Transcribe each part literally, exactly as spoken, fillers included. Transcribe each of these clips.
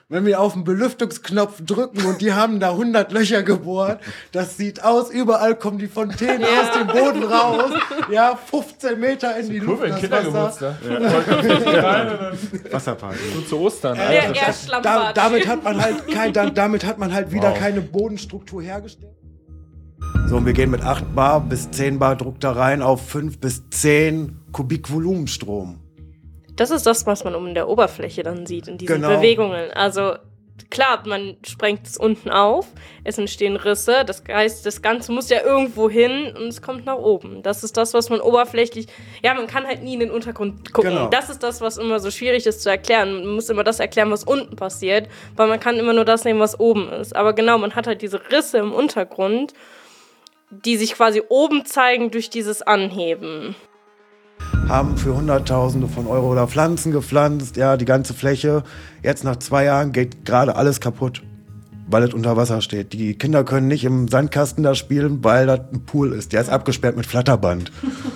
wenn wir auf den Belüftungsknopf drücken und die haben da hundert Löcher gebohrt, das sieht aus, überall kommen die Fontänen ja. aus dem Boden raus, ja, fünfzehn Meter in die Luft, das Wasser. Ja. Wasserparty. So zu Ostern. Äh, ja, das, das, da, damit hat man halt kein, da, damit hat man halt wieder wow. keine Bodenstruktur hergestellt. So, und wir gehen mit acht Bar bis zehn Bar Druck da rein auf fünf bis zehn Kubik Volumenstrom. Das ist das, was man um der Oberfläche dann sieht, in diesen genau. Bewegungen. Also klar, man sprengt es unten auf, es entstehen Risse, das heißt, das Ganze muss ja irgendwo hin und es kommt nach oben. Das ist das, was man oberflächlich, ja, man kann halt nie in den Untergrund gucken. Genau. Das ist das, was immer so schwierig ist zu erklären. Man muss immer das erklären, was unten passiert, weil man kann immer nur das nehmen, was oben ist. Aber genau, man hat halt diese Risse im Untergrund, die sich quasi oben zeigen durch dieses Anheben. Haben für Hunderttausende von Euro oder Pflanzen gepflanzt, ja, die ganze Fläche. Jetzt nach zwei Jahren geht gerade alles kaputt, weil es unter Wasser steht. Die Kinder können nicht im Sandkasten da spielen, weil das ein Pool ist. Der ist abgesperrt mit Flatterband.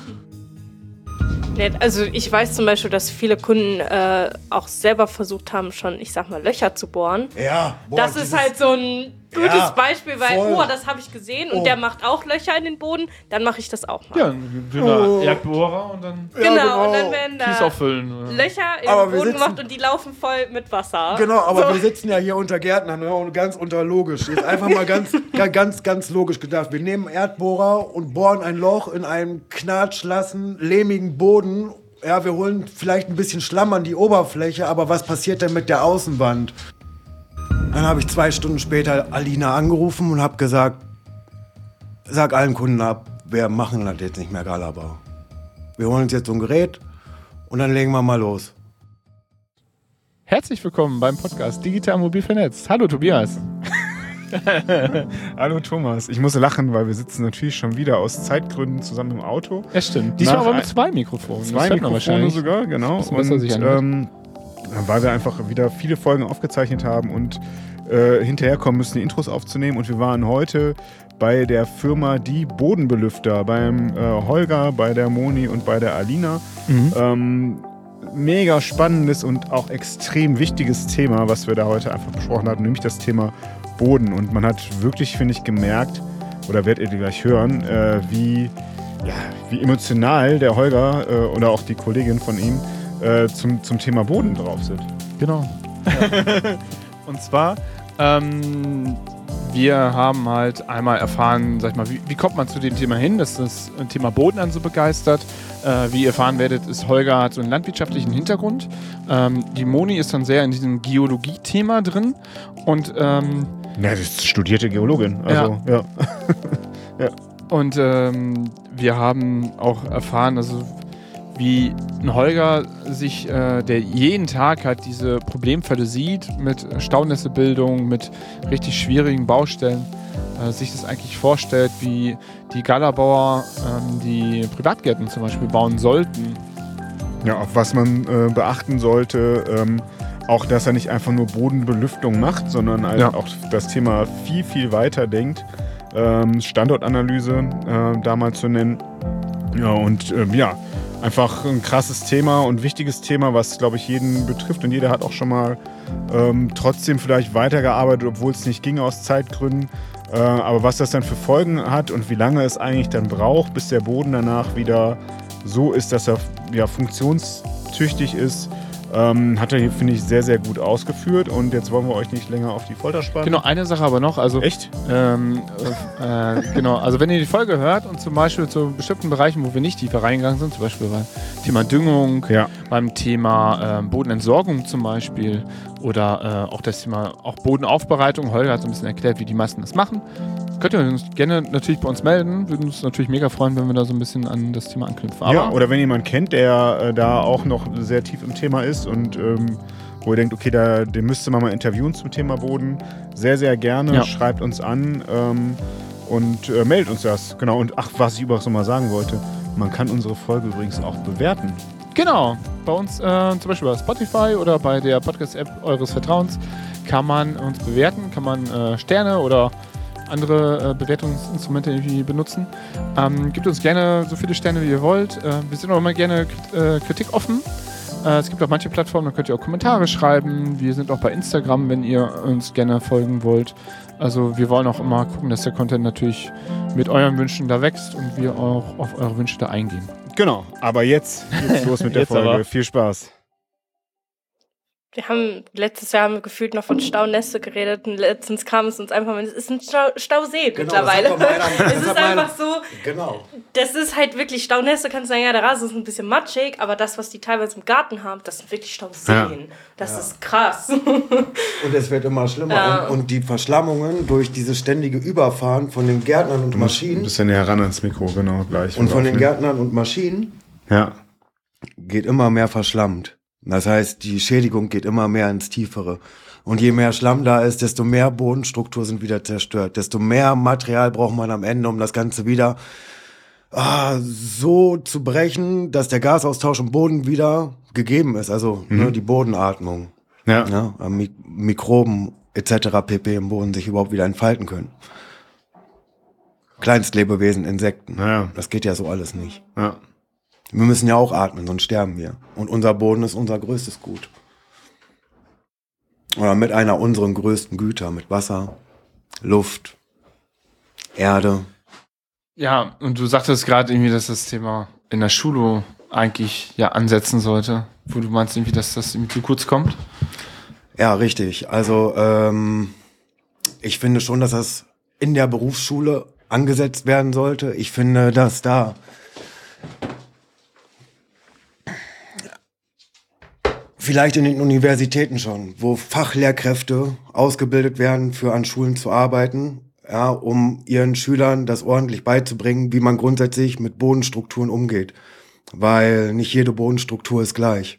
Also ich weiß zum Beispiel, dass viele Kunden äh, auch selber versucht haben, schon, ich sag mal, Löcher zu bohren. Ja, boah, das ist halt so ein gutes ja, Beispiel, weil, voll. oh, das habe ich gesehen und oh. der macht auch Löcher in den Boden, dann mache ich das auch mal. Ja, ein dünner oh. Erdbohrer und dann genau, ja, genau, und dann werden da Kies auffüllen. Löcher in aber den Boden gemacht und die laufen voll mit Wasser. Genau, aber so. wir sitzen ja hier unter Gärtnern, ne, und ganz unter logisch. Jetzt einfach mal ganz, ganz, ganz logisch gedacht. Wir nehmen einen Erdbohrer und bohren ein Loch in einen knatschlassen, lehmigen Boden. Ja, wir holen vielleicht ein bisschen Schlamm an die Oberfläche, aber was passiert denn mit der Außenwand? Dann habe ich zwei Stunden später Alina angerufen und habe gesagt, sag allen Kunden ab, wir machen das jetzt nicht mehr Galabau. Wir holen uns jetzt so ein Gerät und dann legen wir mal los. Herzlich willkommen beim Podcast Digital Mobil Vernetzt. Hallo Tobias. Hallo Thomas. Ich muss lachen, weil wir sitzen natürlich schon wieder aus Zeitgründen zusammen im Auto. Ja, stimmt. Diesmal aber mit zwei Mikrofonen. Zwei Mikrofone sogar, genau. Und ähm, weil wir einfach wieder viele Folgen aufgezeichnet haben und äh, hinterherkommen müssen, die Intros aufzunehmen. Und wir waren heute bei der Firma Die Bodenbelüfter, beim äh, Holger, bei der Moni und bei der Alina. Mhm. Ähm, mega spannendes und auch extrem wichtiges Thema, was wir da heute einfach besprochen hatten, nämlich das Thema Boden. Und man hat wirklich, finde ich, gemerkt, oder werdet ihr gleich hören, äh, wie, ja, wie emotional der Holger äh, oder auch die Kollegin von ihm äh, zum, zum Thema Boden drauf sind. Genau. Ja. Und zwar, ähm, wir haben halt einmal erfahren, sag ich mal, wie, wie kommt man zu dem Thema hin, dass das Thema Boden an so begeistert. Äh, wie ihr erfahren werdet, ist Holger hat so einen landwirtschaftlichen Hintergrund. Ähm, die Moni ist dann sehr in diesem Geologie-Thema drin. Und ähm, ja, das ist studierte Geologin. Also, ja. ja. ja. Und ähm, wir haben auch erfahren, also wie ein Holger sich, äh, der jeden Tag halt diese Problemfälle sieht, mit Staunässebildung, mit richtig schwierigen Baustellen, äh, sich das eigentlich vorstellt, wie die Galabauer ähm, die Privatgärten zum Beispiel bauen sollten. Ja, auf was man äh, beachten sollte, ähm, auch, dass er nicht einfach nur Bodenbelüftung macht, sondern halt ja. auch das Thema viel, viel weiter denkt. Ähm, Standortanalyse äh, da mal zu nennen. Ja, und ähm, ja, einfach ein krasses Thema und wichtiges Thema, was, glaube ich, jeden betrifft. Und jeder hat auch schon mal ähm, trotzdem vielleicht weitergearbeitet, obwohl es nicht ging aus Zeitgründen. Äh, aber was das dann für Folgen hat und wie lange es eigentlich dann braucht, bis der Boden danach wieder so ist, dass er ja, funktionstüchtig ist, Ähm, hat er hier, finde ich, sehr, sehr gut ausgeführt. Und jetzt wollen wir euch nicht länger auf die Folter spannen. Genau, eine Sache aber noch. Also, echt? Ähm, äh, genau, also wenn ihr die Folge hört und zum Beispiel zu bestimmten Bereichen, wo wir nicht tiefer reingegangen sind, zum Beispiel beim Thema Düngung, ja. beim Thema äh, Bodenentsorgung zum Beispiel oder äh, auch das Thema auch Bodenaufbereitung. Holger hat so ein bisschen erklärt, wie die meisten das machen. Könnt ihr uns gerne natürlich bei uns melden. Würden uns natürlich mega freuen, wenn wir da so ein bisschen an das Thema anknüpfen. Aber ja, oder wenn jemand kennt, der äh, da auch noch sehr tief im Thema ist und ähm, wo ihr denkt, okay, da, den müsste man mal interviewen zum Thema Boden, sehr, sehr gerne. Ja. Schreibt uns an ähm, und äh, meldet uns das. Genau. Und ach, was ich übrigens noch mal sagen wollte, man kann unsere Folge übrigens auch bewerten. Genau. Bei uns äh, zum Beispiel bei Spotify oder bei der Podcast-App eures Vertrauens kann man uns bewerten, kann man äh, Sterne oder andere äh, Bewertungsinstrumente irgendwie benutzen. Ähm, gebt uns gerne so viele Sterne, wie ihr wollt. Äh, wir sind auch immer gerne äh, Kritik offen. Äh, es gibt auch manche Plattformen, da könnt ihr auch Kommentare schreiben. Wir sind auch bei Instagram, wenn ihr uns gerne folgen wollt. Also wir wollen auch immer gucken, dass der Content natürlich mit euren Wünschen da wächst und wir auch auf eure Wünsche da eingehen. Genau, aber jetzt geht's los mit der Folge. Aber. Viel Spaß. Wir haben, letztes Jahr haben wir gefühlt noch von Staunässe geredet und letztens kam es uns einfach, es ist ein Stau, Stausee genau, mittlerweile. Es ist einfach so, genau. Das ist halt wirklich, Staunässe kannst du sagen, ja, der Rasen ist ein bisschen matschig, aber das, was die teilweise im Garten haben, das sind wirklich Stauseen. Ja. Das ja. ist krass. Und es wird immer schlimmer. Ja. Und, und die Verschlammungen durch dieses ständige Überfahren von den Gärtnern und Maschinen. Ein bisschen näher ran ans Mikro, genau, gleich. Und von den Gärtnern und Maschinen ja. geht immer mehr verschlammt. Das heißt, die Schädigung geht immer mehr ins Tiefere. Und je mehr Schlamm da ist, desto mehr Bodenstruktur sind wieder zerstört. Desto mehr Material braucht man am Ende, um das Ganze wieder ah, so zu brechen, dass der Gasaustausch im Boden wieder gegeben ist. Also mhm. ne, die Bodenatmung. Ja. Ne, Mik- Mikroben et cetera pp. Im Boden sich überhaupt wieder entfalten können. Kleinstlebewesen, Insekten. Ja. Das geht ja so alles nicht. Ja. Wir müssen ja auch atmen, sonst sterben wir. Und unser Boden ist unser größtes Gut. Oder mit einer unserer größten Güter, mit Wasser, Luft, Erde. Ja, und du sagtest gerade irgendwie, dass das Thema in der Schule eigentlich ja ansetzen sollte, wo du meinst irgendwie, dass das irgendwie zu kurz kommt. Ja, richtig. Also ähm, ich finde schon, dass das in der Berufsschule angesetzt werden sollte. Ich finde, dass da vielleicht in den Universitäten schon, wo Fachlehrkräfte ausgebildet werden, für an Schulen zu arbeiten, ja, um ihren Schülern das ordentlich beizubringen, wie man grundsätzlich mit Bodenstrukturen umgeht. Weil nicht jede Bodenstruktur ist gleich.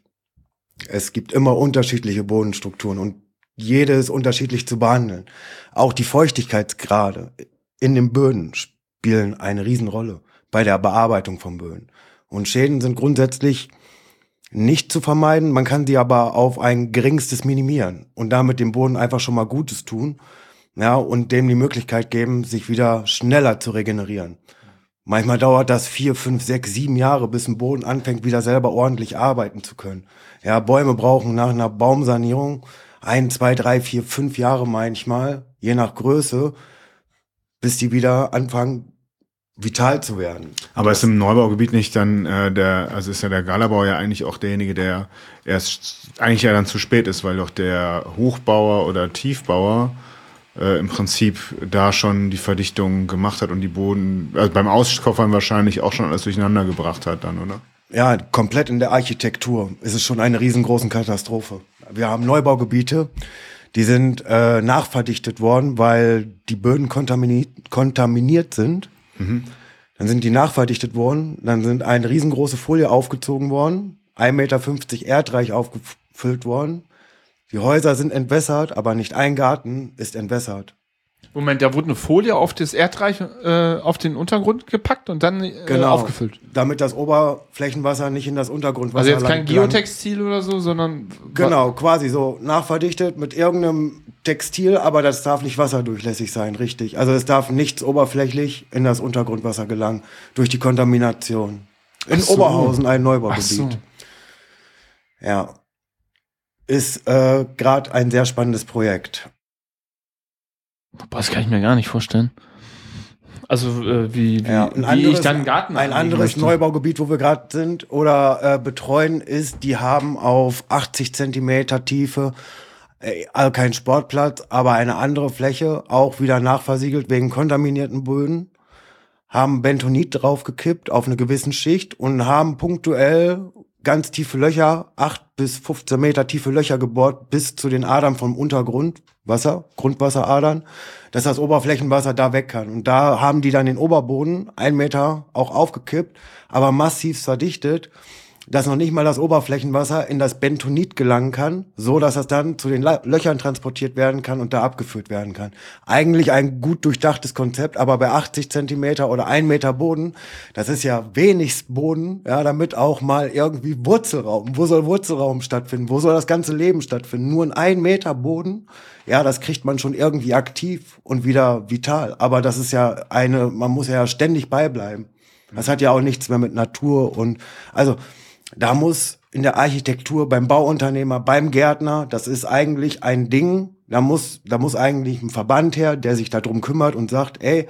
Es gibt immer unterschiedliche Bodenstrukturen und jede ist unterschiedlich zu behandeln. Auch die Feuchtigkeitsgrade in den Böden spielen eine Riesenrolle bei der Bearbeitung von Böden. Und Schäden sind grundsätzlich nicht zu vermeiden, man kann sie aber auf ein geringstes minimieren und damit dem Boden einfach schon mal Gutes tun, ja, und dem die Möglichkeit geben, sich wieder schneller zu regenerieren. Manchmal dauert das vier, fünf, sechs, sieben Jahre, bis ein Boden anfängt, wieder selber ordentlich arbeiten zu können. Ja, Bäume brauchen nach einer Baumsanierung ein, zwei, drei, vier, fünf Jahre manchmal, je nach Größe, bis die wieder anfangen, vital zu werden. Aber ist im Neubaugebiet nicht dann äh, der, also ist ja der Galabau ja eigentlich auch derjenige, der erst eigentlich ja dann zu spät ist, weil doch der Hochbauer oder Tiefbauer äh, im Prinzip da schon die Verdichtung gemacht hat und die Boden, also beim Auskoffern wahrscheinlich auch schon alles durcheinander gebracht hat dann, oder? Ja, komplett in der Architektur ist es schon eine riesengroße Katastrophe. Wir haben Neubaugebiete, die sind äh, nachverdichtet worden, weil die Böden kontaminiert, kontaminiert sind. Mhm. Dann sind die nachverdichtet worden, dann sind eine riesengroße Folie aufgezogen worden, ein Meter fünfzig Erdreich aufgefüllt worden. Die Häuser sind entwässert, aber nicht ein Garten ist entwässert. Moment, da wurde eine Folie auf das Erdreich, äh, auf den Untergrund gepackt und dann äh, genau, aufgefüllt. Damit das Oberflächenwasser nicht in das Untergrundwasser Also jetzt kein Geotextil oder so, sondern... Genau, quasi so nachverdichtet mit irgendeinem Textil, aber das darf nicht wasserdurchlässig sein, richtig. Also es darf nichts oberflächlich in das Untergrundwasser gelangen, durch die Kontamination. In so. Oberhausen ein Neubaugebiet. So. Ja. Ist äh, gerade ein sehr spannendes Projekt. Das kann ich mir gar nicht vorstellen. Also äh, wie, wie, ja, ein wie anderes, ich dann einen Garten Ein anderes möchte. Neubaugebiet, wo wir gerade sind oder äh, betreuen, ist, die haben auf achtzig Zentimeter Tiefe äh, also kein Sportplatz, aber eine andere Fläche, auch wieder nachversiegelt wegen kontaminierten Böden, haben Bentonit draufgekippt auf eine gewisse Schicht und haben punktuell ganz tiefe Löcher, acht bis fünfzehn Meter tiefe Löcher gebohrt bis zu den Adern vom Untergrundwasser, Grundwasseradern, dass das Oberflächenwasser da weg kann. Und da haben die dann den Oberboden ein Meter auch aufgekippt, aber massiv verdichtet, dass noch nicht mal das Oberflächenwasser in das Bentonit gelangen kann, so dass das dann zu den Löchern transportiert werden kann und da abgeführt werden kann. Eigentlich ein gut durchdachtes Konzept, aber bei achtzig Zentimeter oder ein Meter Boden, das ist ja wenig Boden, ja, damit auch mal irgendwie Wurzelraum, wo soll Wurzelraum stattfinden, wo soll das ganze Leben stattfinden? Nur ein ein Meter Boden, ja, das kriegt man schon irgendwie aktiv und wieder vital, aber das ist ja eine, man muss ja ständig beibleiben. Das hat ja auch nichts mehr mit Natur und, also, da muss in der Architektur, beim Bauunternehmer, beim Gärtner, das ist eigentlich ein Ding, da muss, da muss eigentlich ein Verband her, der sich darum kümmert und sagt, ey,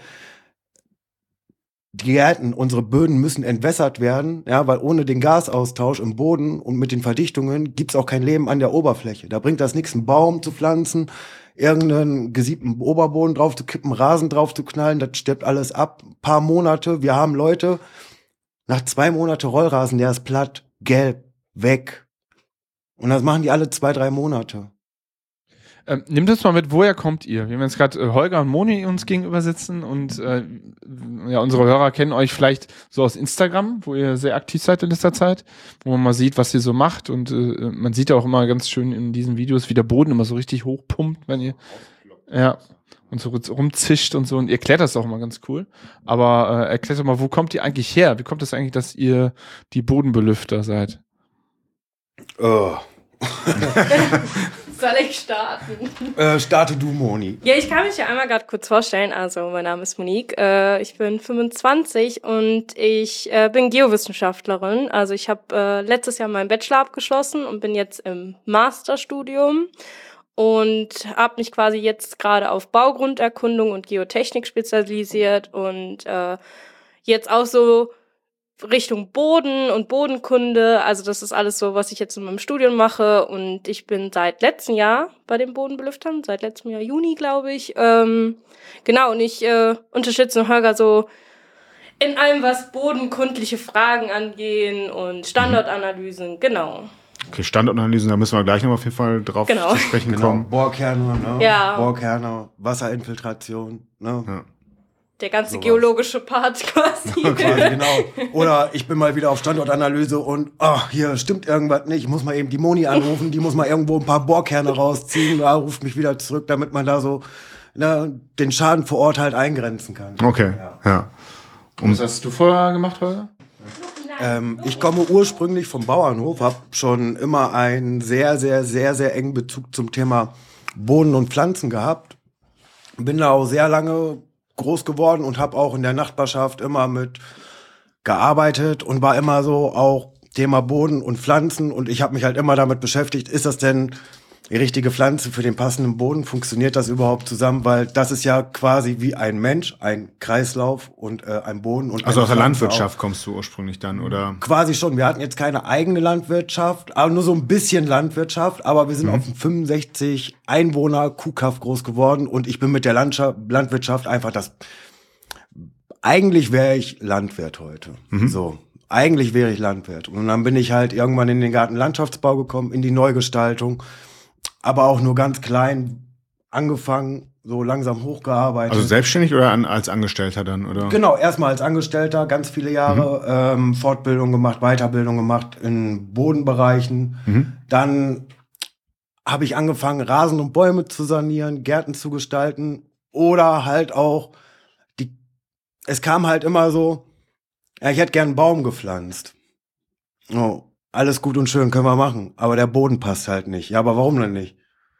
die Gärten, unsere Böden müssen entwässert werden, ja, weil ohne den Gasaustausch im Boden und mit den Verdichtungen gibt's auch kein Leben an der Oberfläche. Da bringt das nichts, einen Baum zu pflanzen, irgendeinen gesiebten Oberboden drauf zu kippen, Rasen drauf zu knallen, das stirbt alles ab. Ein paar Monate, wir haben Leute, nach zwei Monate Rollrasen, der ist platt, gelb, weg. Und das machen die alle zwei, drei Monate. Ähm, nimmt uns mal mit, woher kommt ihr? Wir haben jetzt gerade äh, Holger und Moni uns gegenüber sitzen und äh, ja, unsere Hörer kennen euch vielleicht so aus Instagram, wo ihr sehr aktiv seid in letzter Zeit, wo man mal sieht, was ihr so macht und äh, man sieht ja auch immer ganz schön in diesen Videos, wie der Boden immer so richtig hochpumpt, wenn ihr ja und so rumzischt und so und ihr erklärt das auch immer ganz cool. Aber äh, erklärt doch mal, wo kommt ihr eigentlich her? Wie kommt es das eigentlich, dass ihr die Bodenbelüfter seid? Oh. Soll ich starten? Äh, starte du, Moni. Ja, ich kann mich ja einmal gerade kurz vorstellen. Also, mein Name ist Monique. Äh, ich bin fünfundzwanzig und ich äh, bin Geowissenschaftlerin. Also, ich habe äh, letztes Jahr meinen Bachelor abgeschlossen und bin jetzt im Masterstudium und habe mich quasi jetzt gerade auf Baugrunderkundung und Geotechnik spezialisiert und äh, jetzt auch so Richtung Boden und Bodenkunde, also das ist alles so, was ich jetzt in meinem Studium mache und ich bin seit letztem Jahr bei den Bodenbelüftern, seit letztem Jahr Juni, glaube ich. Ähm, genau, und ich äh, unterstütze Holger so in allem, was bodenkundliche Fragen angehen und Standortanalysen, genau. Okay, Standortanalysen, da müssen wir gleich noch auf jeden Fall drauf genau. zu sprechen Genau. kommen. Bohrkerne, ne? Ja. Bohrkerne, Wasserinfiltration, ne? Ja. Der ganze Sowas. geologische Part quasi. Quasi, genau. Oder ich bin mal wieder auf Standortanalyse und ach, hier stimmt irgendwas nicht. Ich muss mal eben die Moni anrufen, die muss mal irgendwo ein paar Bohrkerne rausziehen, da ruft mich wieder zurück, damit man da so ne, den Schaden vor Ort halt eingrenzen kann. Okay, ja. ja. Und was hast du vorher gemacht, Holger? Ähm, ich komme ursprünglich vom Bauernhof, habe schon immer einen sehr, sehr, sehr, sehr engen Bezug zum Thema Boden und Pflanzen gehabt. Bin da auch sehr lange groß geworden und habe auch in der Nachbarschaft immer mit gearbeitet und war immer so auch Thema Boden und Pflanzen und ich habe mich halt immer damit beschäftigt, ist das denn die richtige Pflanze für den passenden Boden? Funktioniert das überhaupt zusammen? Weil das ist ja quasi wie ein Mensch, ein Kreislauf und äh, ein Boden. Und also aus der Pflanze Landwirtschaft auch. Kommst du ursprünglich dann, oder? Quasi schon. Wir hatten jetzt keine eigene Landwirtschaft, aber nur so ein bisschen Landwirtschaft. Aber wir sind Mhm. auf einem fünfundsechzig Einwohner Kuhkaff groß geworden und ich bin mit der Landschaft, Landwirtschaft einfach das. Eigentlich wäre ich Landwirt heute. Mhm. So. Eigentlich wäre ich Landwirt. Und dann bin ich halt irgendwann in den Gartenlandschaftsbau gekommen, in die Neugestaltung. Aber auch nur ganz klein angefangen, so langsam hochgearbeitet. Also selbstständig oder an, als Angestellter dann, oder? Genau, erstmal als Angestellter, ganz viele Jahre mhm. ähm, Fortbildung gemacht, Weiterbildung gemacht in Bodenbereichen. Mhm. Dann habe ich angefangen, Rasen und Bäume zu sanieren, Gärten zu gestalten oder halt auch, die. es kam halt immer so, ja, ich hätte gern einen Baum gepflanzt. Oh. Alles gut und schön, können wir machen. Aber der Boden passt halt nicht. Ja, aber warum denn nicht?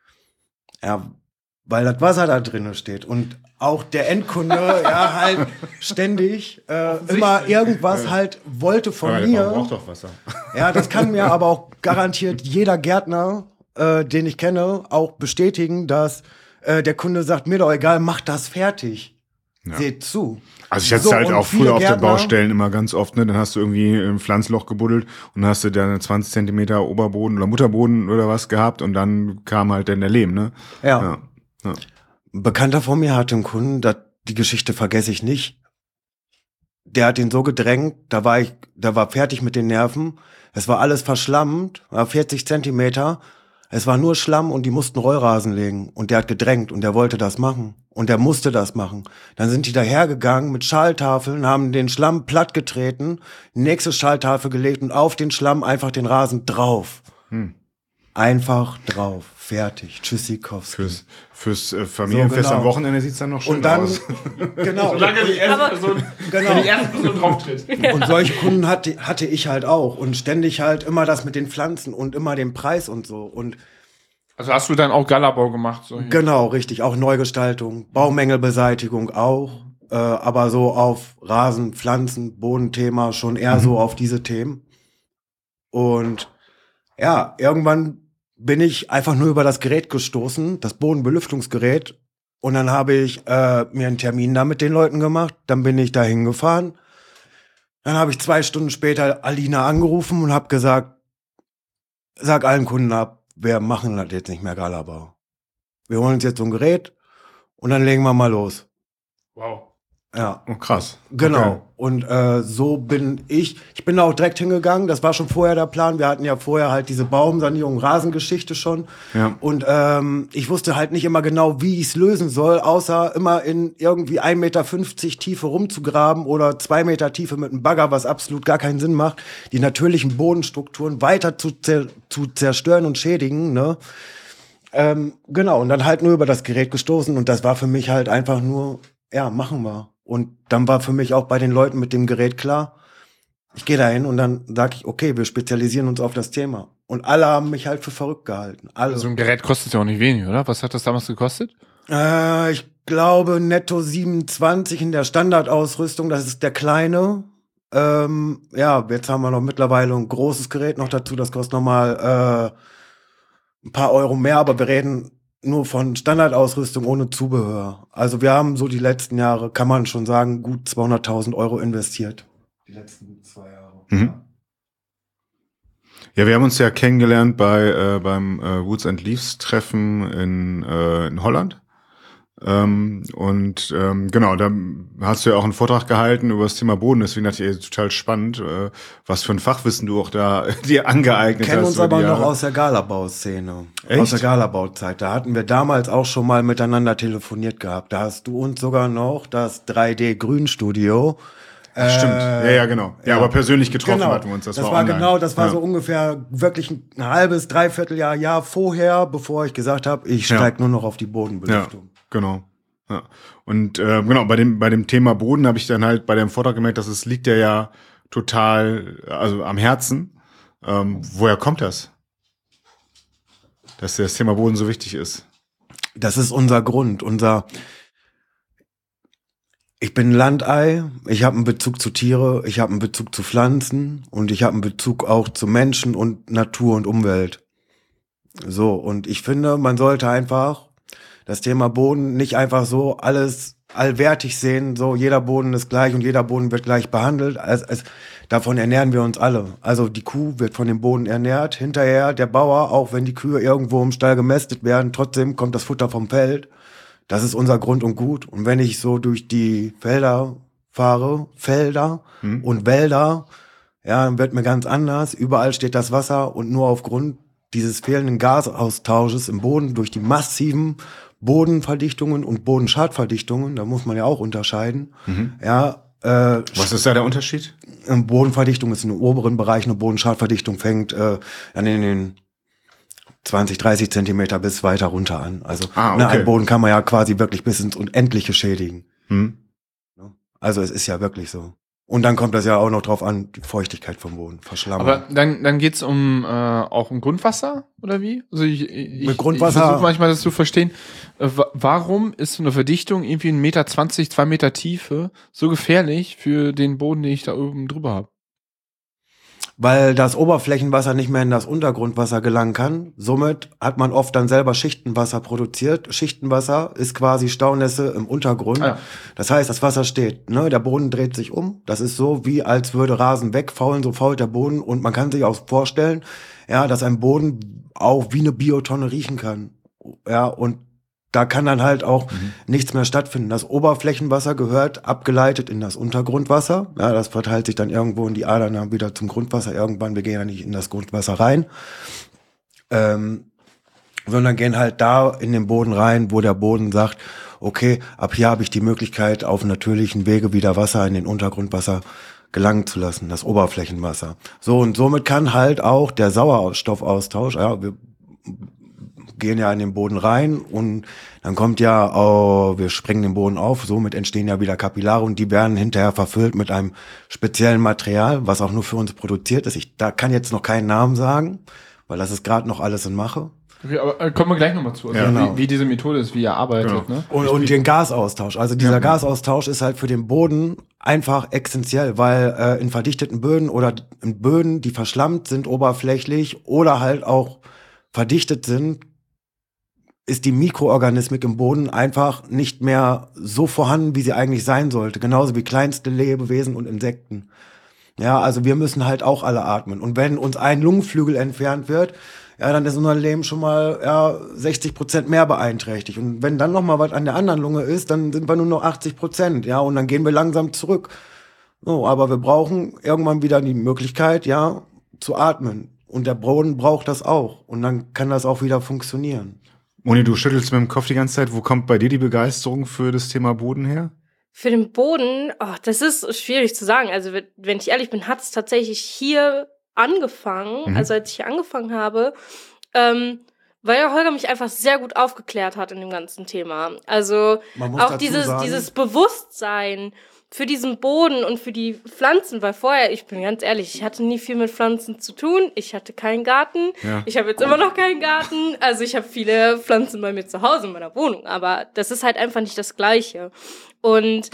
Ja, weil das Wasser da drinnen steht. Und auch der Endkunde, ja, halt ständig äh, immer irgendwas halt wollte von aber mir. Der Baum braucht doch Wasser. Ja, das kann mir aber auch garantiert jeder Gärtner, äh, den ich kenne, auch bestätigen, dass äh, der Kunde sagt, mir doch egal, mach das fertig. Ja. Seht zu. Also ich hatte es So, halt und auch viele früher auf den Gärtner- Baustellen immer ganz oft, ne? Dann hast du irgendwie ein Pflanzloch gebuddelt und dann hast du dann zwanzig Zentimeter Oberboden oder Mutterboden oder was gehabt und dann kam halt dann der Lehm, ne? Ja. Ja. Ja. Ein Bekannter von mir hatte einen Kunden, das, die Geschichte vergesse ich nicht. Der hat ihn so gedrängt, da war ich, der war fertig mit den Nerven. Es war alles verschlammt, war vierzig Zentimeter. Es war nur Schlamm und die mussten Rollrasen legen. Und der hat gedrängt und der wollte das machen. Und der musste das machen. Dann sind die dahergegangen mit Schalltafeln, haben den Schlamm plattgetreten, nächste Schalltafel gelegt und auf den Schlamm einfach den Rasen drauf. Hm. Einfach drauf. Fertig. Tschüssikowski. Fürs, fürs äh, Familienfest So, genau. am Wochenende sieht's dann noch schön Und dann, aus. genau. Solange die erste Aber- Person, Genau. wenn die erste Person drauftritt. Und solche Kunden hatte, hatte ich halt auch. Und ständig halt immer das mit den Pflanzen und immer den Preis und so. Und Also hast du dann auch Galabau gemacht? So hier? genau, richtig. Auch Neugestaltung, Baumängelbeseitigung auch. Äh, aber so auf Rasen, Pflanzen, Bodenthema schon eher Mhm. so auf diese Themen. Und ja, irgendwann bin ich einfach nur über das Gerät gestoßen, das Bodenbelüftungsgerät. Und dann habe ich äh, mir einen Termin da mit den Leuten gemacht. Dann bin ich da hingefahren. Dann habe ich zwei Stunden später Alina angerufen und habe gesagt, sag allen Kunden ab, wir machen das jetzt nicht mehr Galabau. Wir holen uns jetzt so ein Gerät und dann legen wir mal los. Wow. Ja. Oh, krass. Genau. Okay. Und äh, so bin ich, ich bin da auch direkt hingegangen, das war schon vorher der Plan, wir hatten ja vorher halt diese Baumsanierung, Rasengeschichte schon. Ja. Und ähm, ich wusste halt nicht immer genau, wie ich es lösen soll, außer immer in irgendwie ein Meter fünfzig Tiefe rumzugraben oder zwei Meter Tiefe mit einem Bagger, was absolut gar keinen Sinn macht, die natürlichen Bodenstrukturen weiter zu, zer zu zerstören und schädigen, ne? Ähm, genau, und dann halt nur über das Gerät gestoßen und das war für mich halt einfach nur, ja, machen wir. Und dann war für mich auch bei den Leuten mit dem Gerät klar, ich gehe da hin und dann sage ich, okay, wir spezialisieren uns auf das Thema. Und alle haben mich halt für verrückt gehalten. Alle. So ein Gerät kostet ja auch nicht wenig, oder? Was hat das damals gekostet? Äh, ich glaube netto siebenundzwanzig in der Standardausrüstung, das ist der kleine. Ähm, ja, jetzt haben wir noch mittlerweile ein großes Gerät noch dazu, das kostet nochmal äh, ein paar Euro mehr, aber wir reden nur von Standardausrüstung ohne Zubehör. Also wir haben so die letzten Jahre, kann man schon sagen, gut zweihunderttausend Euro investiert. Die letzten zwei Jahre. Mhm. Ja, wir haben uns ja kennengelernt bei äh, beim äh, Woods and Leaves Treffen in, äh, in Holland. Ähm, und ähm, genau, da hast du ja auch einen Vortrag gehalten über das Thema Boden, deswegen dachte ich, total spannend, äh, was für ein Fachwissen du auch da dir angeeignet hast. Wir kennen uns aber noch aus der Galabau-Szene. Echt? Aus der Galabau-Zeit. Da hatten wir damals auch schon mal miteinander telefoniert gehabt. Da hast du uns sogar noch das drei D Grünstudio. Äh, Stimmt, ja, ja, genau. Ja, ja, aber persönlich getroffen genau. hatten wir uns. Das, das war, war online. genau, das war ja. so ungefähr wirklich ein halbes, dreiviertel Jahr, Jahr vorher, bevor ich gesagt habe, ich steige ja. nur noch auf die Bodenbelüftung. Ja, genau. Ja. Und äh, genau, bei dem bei dem Thema Boden habe ich dann halt bei dem Vortrag gemerkt, dass es liegt ja ja total, also am Herzen. Ähm, woher kommt das? Dass das Thema Boden so wichtig ist? Das ist unser Grund, unser Ich bin Landei, ich habe einen Bezug zu Tiere, ich habe einen Bezug zu Pflanzen und ich habe einen Bezug auch zu Menschen und Natur und Umwelt. So, und ich finde, man sollte einfach das Thema Boden nicht einfach so alles allwertig sehen, so jeder Boden ist gleich und jeder Boden wird gleich behandelt. Also, also, davon ernähren wir uns alle. Also die Kuh wird von dem Boden ernährt, hinterher der Bauer, auch wenn die Kühe irgendwo im Stall gemästet werden, trotzdem kommt das Futter vom Feld. Das ist unser Grund und Gut. Und wenn ich so durch die Felder fahre, Felder hm. und Wälder, ja, dann wird mir ganz anders. Überall steht das Wasser und nur aufgrund dieses fehlenden Gasaustausches im Boden durch die massiven Bodenverdichtungen und Bodenschadverdichtungen, da muss man ja auch unterscheiden. Mhm. Ja, äh, was ist da der Unterschied? Bodenverdichtung ist in den oberen Bereich, eine Bodenschadverdichtung fängt äh, an in den zwanzig, dreißig Zentimeter bis weiter runter an. Also ah, okay. ne, einen Boden kann man ja quasi wirklich bis ins Unendliche schädigen. Mhm. Also es ist ja wirklich so. Und dann kommt das ja auch noch drauf an, die Feuchtigkeit vom Boden, Verschlammung. Aber dann, dann geht's um äh, auch um Grundwasser, oder wie? Also ich, ich, Mit Grundwasser, ich versuche manchmal das zu verstehen. Äh, warum ist so eine Verdichtung irgendwie ein Meter zwanzig, zwei Meter Tiefe so gefährlich für den Boden, den ich da oben drüber habe? Weil das Oberflächenwasser nicht mehr in das Untergrundwasser gelangen kann. Somit hat man oft dann selber Schichtenwasser produziert. Schichtenwasser ist quasi Staunässe im Untergrund. Ah ja. Das heißt, das Wasser steht, ne? Der Boden dreht sich um. Das ist so, wie als würde Rasen wegfaulen, so fault der Boden. Und man kann sich auch vorstellen, ja, dass ein Boden auch wie eine Biotonne riechen kann. Ja, und da kann dann halt auch mhm. nichts mehr stattfinden. Das Oberflächenwasser gehört abgeleitet in das Untergrundwasser. Ja, das verteilt sich dann irgendwo in die Adern dann wieder zum Grundwasser. Irgendwann, wir gehen ja nicht in das Grundwasser rein, ähm, sondern gehen halt da in den Boden rein, wo der Boden sagt, okay, ab hier habe ich die Möglichkeit, auf natürlichen Wege wieder Wasser in den Untergrundwasser gelangen zu lassen, das Oberflächenwasser. So, und somit kann halt auch der Sauerstoffaustausch, ja, wir gehen ja in den Boden rein und dann kommt ja, oh, wir sprengen den Boden auf, somit entstehen ja wieder Kapillare und die werden hinterher verfüllt mit einem speziellen Material, was auch nur für uns produziert ist. Ich da kann jetzt noch keinen Namen sagen, weil das ist gerade noch alles in Mache. Okay, aber äh, kommen wir gleich nochmal zu, also ja, genau. wie, wie diese Methode ist, wie ihr arbeitet. Genau. Ne? Und, und den Gasaustausch. Also dieser ja. Gasaustausch ist halt für den Boden einfach essentiell, weil äh, in verdichteten Böden oder in Böden, die verschlammt sind oberflächlich oder halt auch verdichtet sind, ist die Mikroorganismik im Boden einfach nicht mehr so vorhanden, wie sie eigentlich sein sollte. Genauso wie kleinste Lebewesen und Insekten. Ja, also wir müssen halt auch alle atmen. Und wenn uns ein Lungenflügel entfernt wird, ja, dann ist unser Leben schon mal ja, sechzig Prozent mehr beeinträchtigt. Und wenn dann noch mal was an der anderen Lunge ist, dann sind wir nur noch achtzig Prozent. Ja, und dann gehen wir langsam zurück. So, aber wir brauchen irgendwann wieder die Möglichkeit, ja, zu atmen. Und der Boden braucht das auch. Und dann kann das auch wieder funktionieren. Moni, du schüttelst mit dem Kopf die ganze Zeit. Wo kommt bei dir die Begeisterung für das Thema Boden her? Für den Boden, oh, das ist schwierig zu sagen. Also wenn ich ehrlich bin, hat es tatsächlich hier angefangen, mhm. also als ich hier angefangen habe, ähm, weil der Holger mich einfach sehr gut aufgeklärt hat in dem ganzen Thema. Also auch dieses, dieses Bewusstsein für diesen Boden und für die Pflanzen, weil vorher, ich bin ganz ehrlich, ich hatte nie viel mit Pflanzen zu tun. Ich hatte keinen Garten. Ja. Ich habe jetzt immer noch keinen Garten. Also ich habe viele Pflanzen bei mir zu Hause in meiner Wohnung, aber das ist halt einfach nicht das Gleiche. Und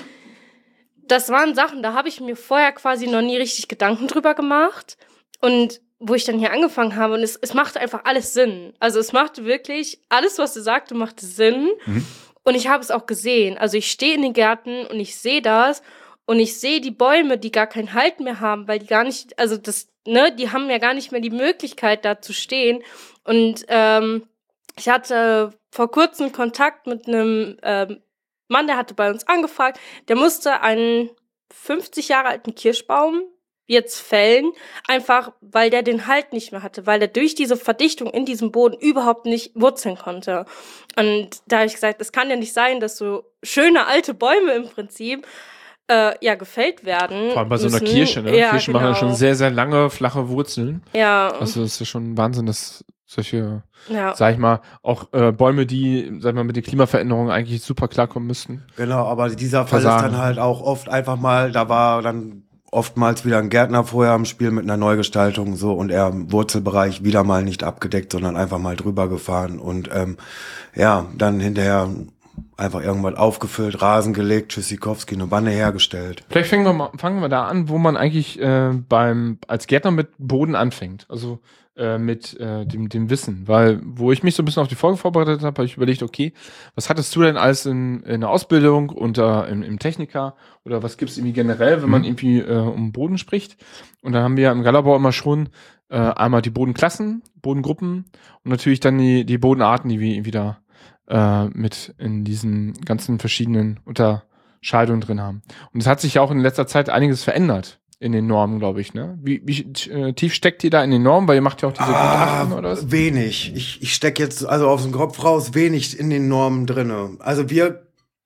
das waren Sachen, da habe ich mir vorher quasi noch nie richtig Gedanken drüber gemacht. Und wo ich dann hier angefangen habe, und es, es macht einfach alles Sinn. Also es macht wirklich, alles, was du sagst, macht Sinn. Mhm. Und ich habe es auch gesehen. Also ich stehe in den Gärten und ich sehe das. Und ich sehe die Bäume, die gar keinen Halt mehr haben, weil die gar nicht, also das, ne, die haben ja gar nicht mehr die Möglichkeit, da zu stehen. Und ähm, ich hatte vor kurzem Kontakt mit einem ähm, Mann, der hatte bei uns angefragt, der musste einen fünfzig Jahre alten Kirschbaum jetzt fällen, einfach weil der den Halt nicht mehr hatte, weil er durch diese Verdichtung in diesem Boden überhaupt nicht wurzeln konnte. Und da habe ich gesagt, es kann ja nicht sein, dass so schöne alte Bäume im Prinzip äh, ja gefällt werden. Vor allem bei so einer müssen. Kirsche, ne? Ja, Kirschen genau. machen ja schon sehr, sehr lange, flache Wurzeln. Ja. Also das ist ja schon Wahnsinn, dass solche, ja. sag ich mal, auch äh, Bäume, die, sag ich mal, mit den Klimaveränderungen eigentlich super klarkommen müssten. Genau, aber dieser Fall Versagen. ist dann halt auch oft einfach mal, da war dann oftmals wieder ein Gärtner vorher am Spiel mit einer Neugestaltung so und er im Wurzelbereich wieder mal nicht abgedeckt, sondern einfach mal drüber gefahren und ähm, ja, dann hinterher einfach irgendwas aufgefüllt, Rasen gelegt, Tschüssikowski, eine Wanne hergestellt. Vielleicht fangen wir mal, fangen wir da an, wo man eigentlich äh, beim als Gärtner mit Boden anfängt. Also äh, mit äh, dem, dem Wissen. Weil, wo ich mich so ein bisschen auf die Folge vorbereitet habe, habe ich überlegt, okay, was hattest du denn alles in, in der Ausbildung und äh, im, im Techniker oder was gibt's irgendwie generell, wenn man irgendwie äh, um Boden spricht? Und dann haben wir im Galabau immer schon äh, einmal die Bodenklassen, Bodengruppen und natürlich dann die, die Bodenarten, die wir irgendwie da äh, mit in diesen ganzen verschiedenen Unterscheidungen drin haben. Und es hat sich ja auch in letzter Zeit einiges verändert in den Normen, glaube ich, ne? Wie, wie äh, tief steckt ihr da in den Normen? Weil ihr macht ja auch diese ah, Gutachten oder was? Wenig. Ich, ich stecke jetzt also aus dem Kopf raus wenig in den Normen drinne. Also wir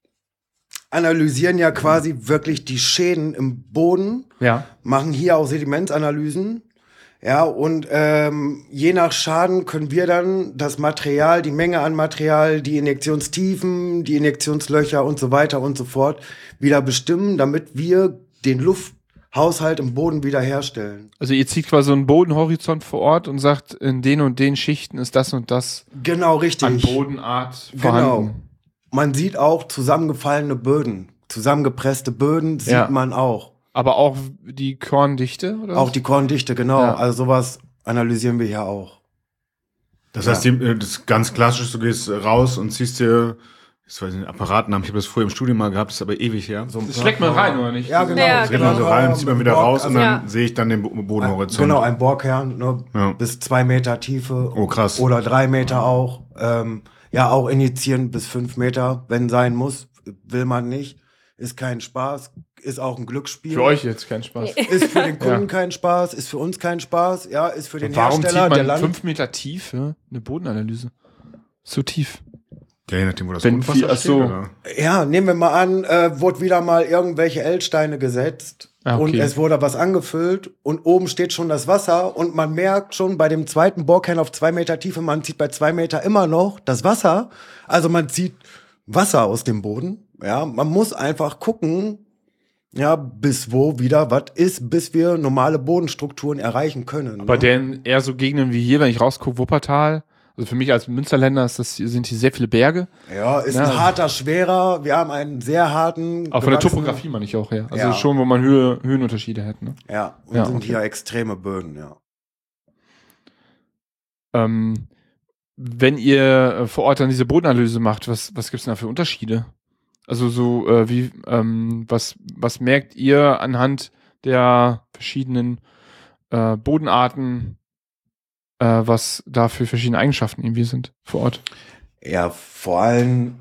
analysieren ja quasi wirklich die Schäden im Boden, ja. machen hier auch Sedimentanalysen. Ja, und ähm, je nach Schaden können wir dann das Material, die Menge an Material, die Injektionstiefen, die Injektionslöcher und so weiter und so fort wieder bestimmen, damit wir den Lufthaushalt im Boden wiederherstellen. Also ihr zieht quasi so einen Bodenhorizont vor Ort und sagt, in den und den Schichten ist das und das genau richtig an Bodenart vorhanden. Genau. Man sieht auch zusammengefallene Böden, zusammengepresste Böden sieht ja. man auch. Aber auch die Korndichte? Oder auch die Korndichte, genau. Ja. Also sowas analysieren wir hier auch. Das heißt, die, das ist ganz klassisch, du gehst raus und ziehst dir, ich weiß nicht, Apparatennamen, ich habe das früher im Studium mal gehabt, das ist aber ewig her. So das schlägt man rein, oder nicht? Ja, genau. Ja, das geht genau. man so rein, zieht man wieder Borg, raus und dann ja. sehe ich dann den Bodenhorizont. Genau, ein Borgkern, ne, ja. bis zwei Meter Tiefe. Oh, krass. Oder drei Meter auch. Ähm, ja, auch initiieren bis fünf Meter, wenn sein muss. Will man nicht. Ist kein Spaß. Ist auch ein Glücksspiel. Für euch jetzt kein Spaß. Ist für den Kunden ja. kein Spaß, ist für uns kein Spaß, ja, ist für den und warum Hersteller. Warum zieht der man Land fünf Meter tief ja? Eine Bodenanalyse? So tief. Ja, je nachdem, wo das Wenn Grundwasser viel, ach steht, so. oder? Ja, nehmen wir mal an, äh, wurde wieder mal irgendwelche L-Steine gesetzt ah, okay. und es wurde was angefüllt und oben steht schon das Wasser und man merkt schon bei dem zweiten Bohrkern auf zwei Meter Tiefe, man zieht bei zwei Meter immer noch das Wasser. Also man zieht Wasser aus dem Boden. Ja, man muss einfach gucken, ja, bis wo wieder was ist, bis wir normale Bodenstrukturen erreichen können. Aber ne? denn eher so Gegenden wie hier, wenn ich rausgucke, Wuppertal, Also für mich als Münsterländer ist das, sind hier sehr viele Berge. Ja, ist ja. ein harter, schwerer. Wir haben einen sehr harten. Auch von der Topografie meine ich auch, ja. Also ja. schon, wo man Höhe, Höhenunterschiede hat. Ne? Ja, und ja, sind okay. hier extreme Böden, ja. Ähm, wenn ihr vor Ort dann diese Bodenanalyse macht, was, was gibt es denn da für Unterschiede? Also so, äh, wie, ähm, was, was merkt ihr anhand der verschiedenen äh, Bodenarten, äh, was da für verschiedene Eigenschaften irgendwie sind vor Ort? Ja, vor allem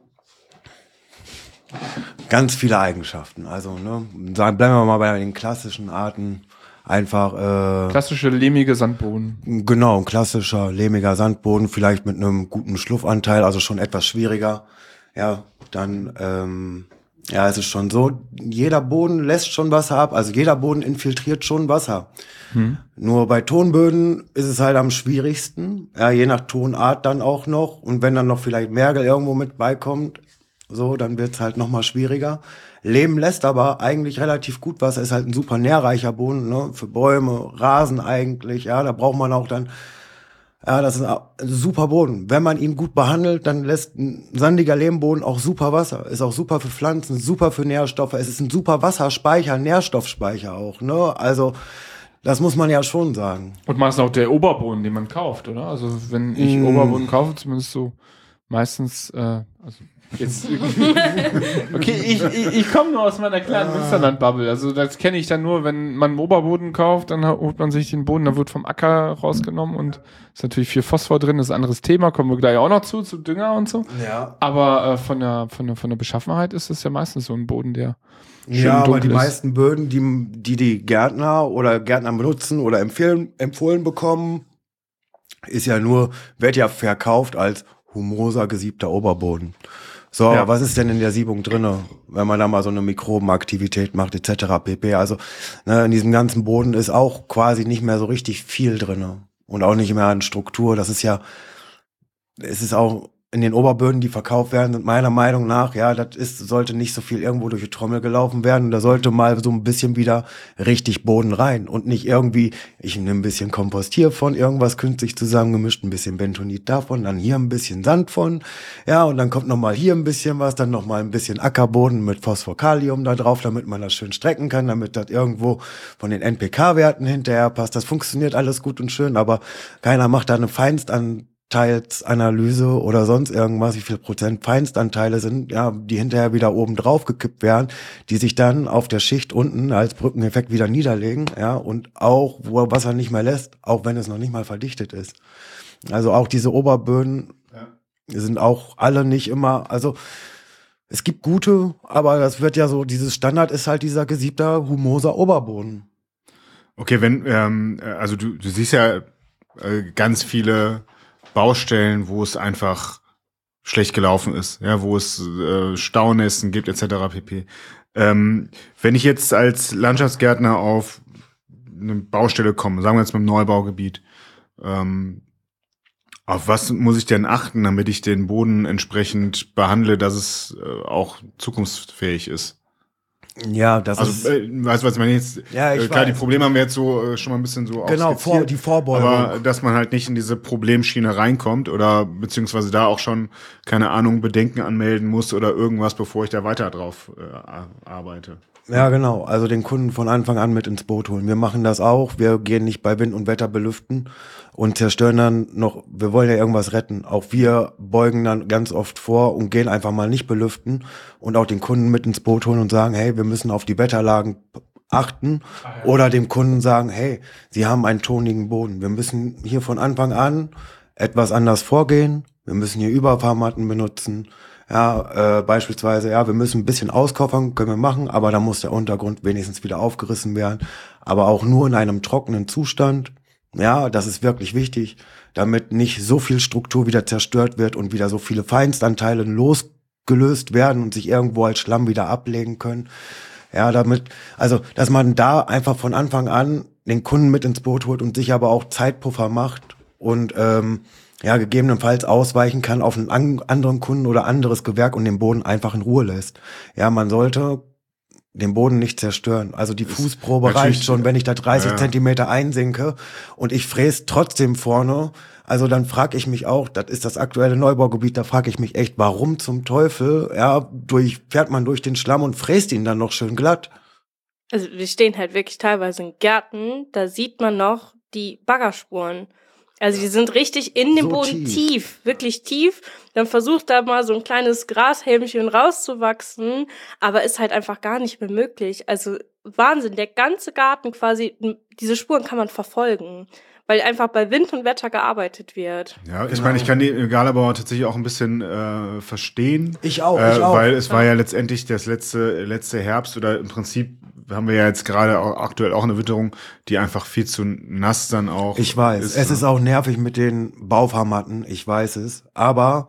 ganz viele Eigenschaften. Also, ne, sagen, bleiben wir mal bei den klassischen Arten. Einfach äh, klassische lehmige Sandboden. Genau, ein klassischer lehmiger Sandboden, vielleicht mit einem guten Schluffanteil, also schon etwas schwieriger. Ja, dann ähm, ja, es ist schon so, jeder Boden lässt schon Wasser ab, also jeder Boden infiltriert schon Wasser. Hm. Nur bei Tonböden ist es halt am schwierigsten, ja, je nach Tonart dann auch noch. Und wenn dann noch vielleicht Mergel irgendwo mit beikommt, so, dann wird's halt noch mal schwieriger. Lehm lässt aber eigentlich relativ gut Wasser, ist halt ein super nährreicher Boden, ne, für Bäume, Rasen eigentlich, ja, da braucht man auch dann, ja, das ist ein super Boden. Wenn man ihn gut behandelt, dann lässt ein sandiger Lehmboden auch super Wasser, ist auch super für Pflanzen, super für Nährstoffe, es ist ein super Wasserspeicher, Nährstoffspeicher auch, ne, also, das muss man ja schon sagen. Und meistens auch der Oberboden, den man kauft, oder? Also, wenn ich mm. Oberboden kaufe, zumindest so meistens, äh, also, Jetzt, okay, ich, ich, ich komme nur aus meiner kleinen Münsterland-Bubble. Also das kenne ich dann nur, wenn man einen Oberboden kauft, dann holt man sich den Boden, dann wird vom Acker rausgenommen und ist natürlich viel Phosphor drin, das ist ein anderes Thema, kommen wir gleich auch noch zu, zu Dünger und so. Ja. Aber äh, von, der, von, der, von der Beschaffenheit ist es ja meistens so ein Boden, der ja, aber die ist. meisten Böden, die, die die Gärtner oder Gärtner benutzen oder empfehlen, empfohlen bekommen, ist ja nur, wird ja verkauft als humoser, gesiebter Oberboden. So, ja. Was ist denn in der Siebung drinne, wenn man da mal so eine Mikrobenaktivität macht, et cetera pp. Also ne, in diesem ganzen Boden ist auch quasi nicht mehr so richtig viel drinne und auch nicht mehr an Struktur. Das ist ja, es ist auch in den Oberböden, die verkauft werden, sind meiner Meinung nach, ja, das ist, sollte nicht so viel irgendwo durch die Trommel gelaufen werden. Da sollte mal so ein bisschen wieder richtig Boden rein und nicht irgendwie, ich nehme ein bisschen Kompost hier von, irgendwas künstlich zusammengemischt, ein bisschen Bentonit davon, dann hier ein bisschen Sand von, ja, und dann kommt noch mal hier ein bisschen was, dann noch mal ein bisschen Ackerboden mit Phosphor-Kalium da drauf, damit man das schön strecken kann, damit das irgendwo von den N P K-Werten hinterher passt. Das funktioniert alles gut und schön, aber keiner macht da eine Feinst an Teilsanalyse oder sonst irgendwas, wie viel Prozent Feinstanteile sind, ja, die hinterher wieder oben drauf gekippt werden, die sich dann auf der Schicht unten als Brückeneffekt wieder niederlegen, ja, und auch, wo Wasser nicht mehr lässt, auch wenn es noch nicht mal verdichtet ist. Also auch diese Oberböden ja. sind auch alle nicht immer, also es gibt gute, aber das wird ja so, dieses Standard ist halt dieser gesiebter, humoser Oberboden. Okay, wenn, ähm, also du, du siehst ja äh, ganz viele Baustellen, wo es einfach schlecht gelaufen ist, ja, wo es äh, Staunässen gibt, et cetera pp. Ähm, wenn ich jetzt als Landschaftsgärtner auf eine Baustelle komme, sagen wir jetzt mit einem Neubaugebiet, ähm, auf was muss ich denn achten, damit ich den Boden entsprechend behandle, dass es äh, auch zukunftsfähig ist? Ja, das also, ist. Äh, weißt du, was ich meine jetzt? Ja, ich äh, klar, weiß. die Probleme haben wir jetzt so äh, schon mal ein bisschen so genau, vor, die Vorbeugung. Aber dass man halt nicht in diese Problemschiene reinkommt oder beziehungsweise da auch schon, keine Ahnung, Bedenken anmelden muss oder irgendwas, bevor ich da weiter drauf äh, arbeite. Ja, genau. Also den Kunden von Anfang an mit ins Boot holen. Wir machen das auch. Wir gehen nicht bei Wind und Wetter belüften und zerstören dann noch, wir wollen ja irgendwas retten. Auch wir beugen dann ganz oft vor und gehen einfach mal nicht belüften und auch den Kunden mit ins Boot holen und sagen, hey, wir müssen auf die Wetterlagen achten. Ah, ja. Oder dem Kunden sagen, hey, Sie haben einen tonigen Boden. Wir müssen hier von Anfang an etwas anders vorgehen. Wir müssen hier Überfahrmatten benutzen. Ja, äh, beispielsweise, ja, wir müssen ein bisschen auskoffern, können wir machen, aber da muss der Untergrund wenigstens wieder aufgerissen werden. Aber auch nur in einem trockenen Zustand. Ja, das ist wirklich wichtig, damit nicht so viel Struktur wieder zerstört wird und wieder so viele Feinstanteile losgelöst werden und sich irgendwo als Schlamm wieder ablegen können. Ja, damit, also, dass man da einfach von Anfang an den Kunden mit ins Boot holt und sich aber auch Zeitpuffer macht und, ähm, ja, gegebenenfalls ausweichen kann auf einen an- anderen Kunden oder anderes Gewerk und den Boden einfach in Ruhe lässt. Ja, man sollte den Boden nicht zerstören. Also die Fußprobe reicht schon, wenn ich da dreißig ja. Zentimeter einsinke und ich fräse trotzdem vorne. Also dann frage ich mich auch, das ist das aktuelle Neubaugebiet, da frage ich mich echt, warum zum Teufel, ja, durch, fährt man durch den Schlamm und fräst ihn dann noch schön glatt. Also wir stehen halt wirklich teilweise in Gärten, da sieht man noch die Baggerspuren. Also die sind richtig in dem so Boden tief. tief, wirklich tief. Dann versucht da mal so ein kleines Grashälmchen rauszuwachsen, aber ist halt einfach gar nicht mehr möglich. Also Wahnsinn, der ganze Garten quasi, diese Spuren kann man verfolgen, weil einfach bei Wind und Wetter gearbeitet wird. Ja, ich genau. meine, ich kann die Galabauer tatsächlich auch ein bisschen äh, verstehen. Ich auch, äh, ich auch. Weil es ja. war ja letztendlich das letzte, letzte Herbst oder im Prinzip haben wir ja jetzt gerade auch aktuell auch eine Witterung, die einfach viel zu nass dann auch Ich weiß, ist, es ne? ist auch nervig mit den Baufahrmatten, ich weiß es. Aber,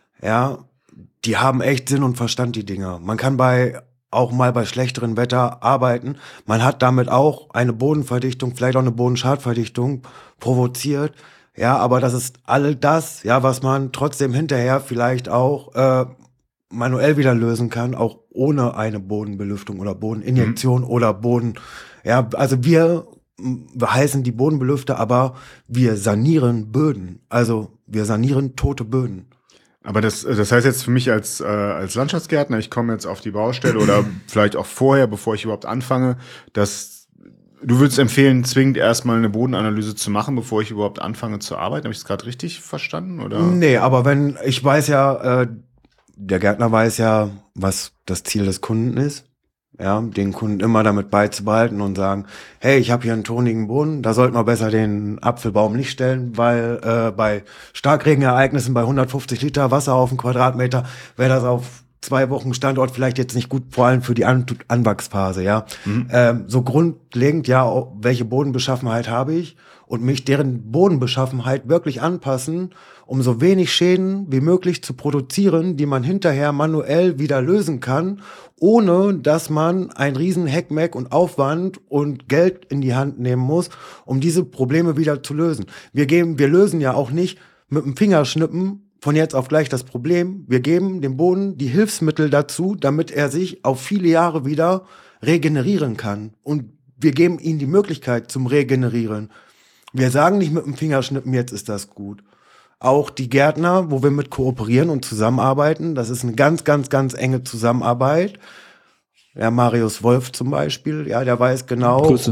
ja, die haben echt Sinn und Verstand, die Dinger. Man kann bei auch mal bei schlechterem Wetter arbeiten. Man hat damit auch eine Bodenverdichtung, vielleicht auch eine Bodenschadverdichtung provoziert. Ja, aber das ist all das, ja, was man trotzdem hinterher vielleicht auch äh, manuell wieder lösen kann, auch ohne eine Bodenbelüftung oder Bodeninjektion mhm. oder Boden. Ja, also wir, wir heißen die Bodenbelüfter, aber wir sanieren Böden. Also wir sanieren tote Böden. Aber das, das heißt jetzt für mich als, äh, als Landschaftsgärtner, ich komme jetzt auf die Baustelle oder vielleicht auch vorher, bevor ich überhaupt anfange, dass du würdest empfehlen, zwingend erstmal eine Bodenanalyse zu machen, bevor ich überhaupt anfange zu arbeiten. Habe ich das gerade richtig verstanden? Oder? Nee, aber wenn, ich weiß ja, äh, der Gärtner weiß ja, was das Ziel des Kunden ist. Ja, den Kunden immer damit beizubehalten und sagen, hey, ich habe hier einen tonigen Boden, da sollten wir besser den Apfelbaum nicht stellen, weil äh, bei Starkregenereignissen bei hundertfünfzig Liter Wasser auf den Quadratmeter wäre das auf zwei Wochen Standort vielleicht jetzt nicht gut, vor allem für die An- Anwachsphase, ja. Mhm. Ähm, so grundlegend, ja, welche Bodenbeschaffenheit habe ich und mich deren Bodenbeschaffenheit wirklich anpassen, um so wenig Schäden wie möglich zu produzieren, die man hinterher manuell wieder lösen kann, ohne dass man ein riesen Heckmeck und Aufwand und Geld in die Hand nehmen muss, um diese Probleme wieder zu lösen. Wir geben, wir lösen ja auch nicht mit dem Fingerschnippen von jetzt auf gleich das Problem. Wir geben dem Boden die Hilfsmittel dazu, damit er sich auf viele Jahre wieder regenerieren kann. Und wir geben ihm die Möglichkeit zum Regenerieren. Wir sagen nicht mit dem Fingerschnippen, jetzt ist das gut. Auch die Gärtner, wo wir mit kooperieren und zusammenarbeiten, das ist eine ganz, ganz, ganz enge Zusammenarbeit. Ja, Marius Wolf zum Beispiel, ja, der weiß genau, Grüße.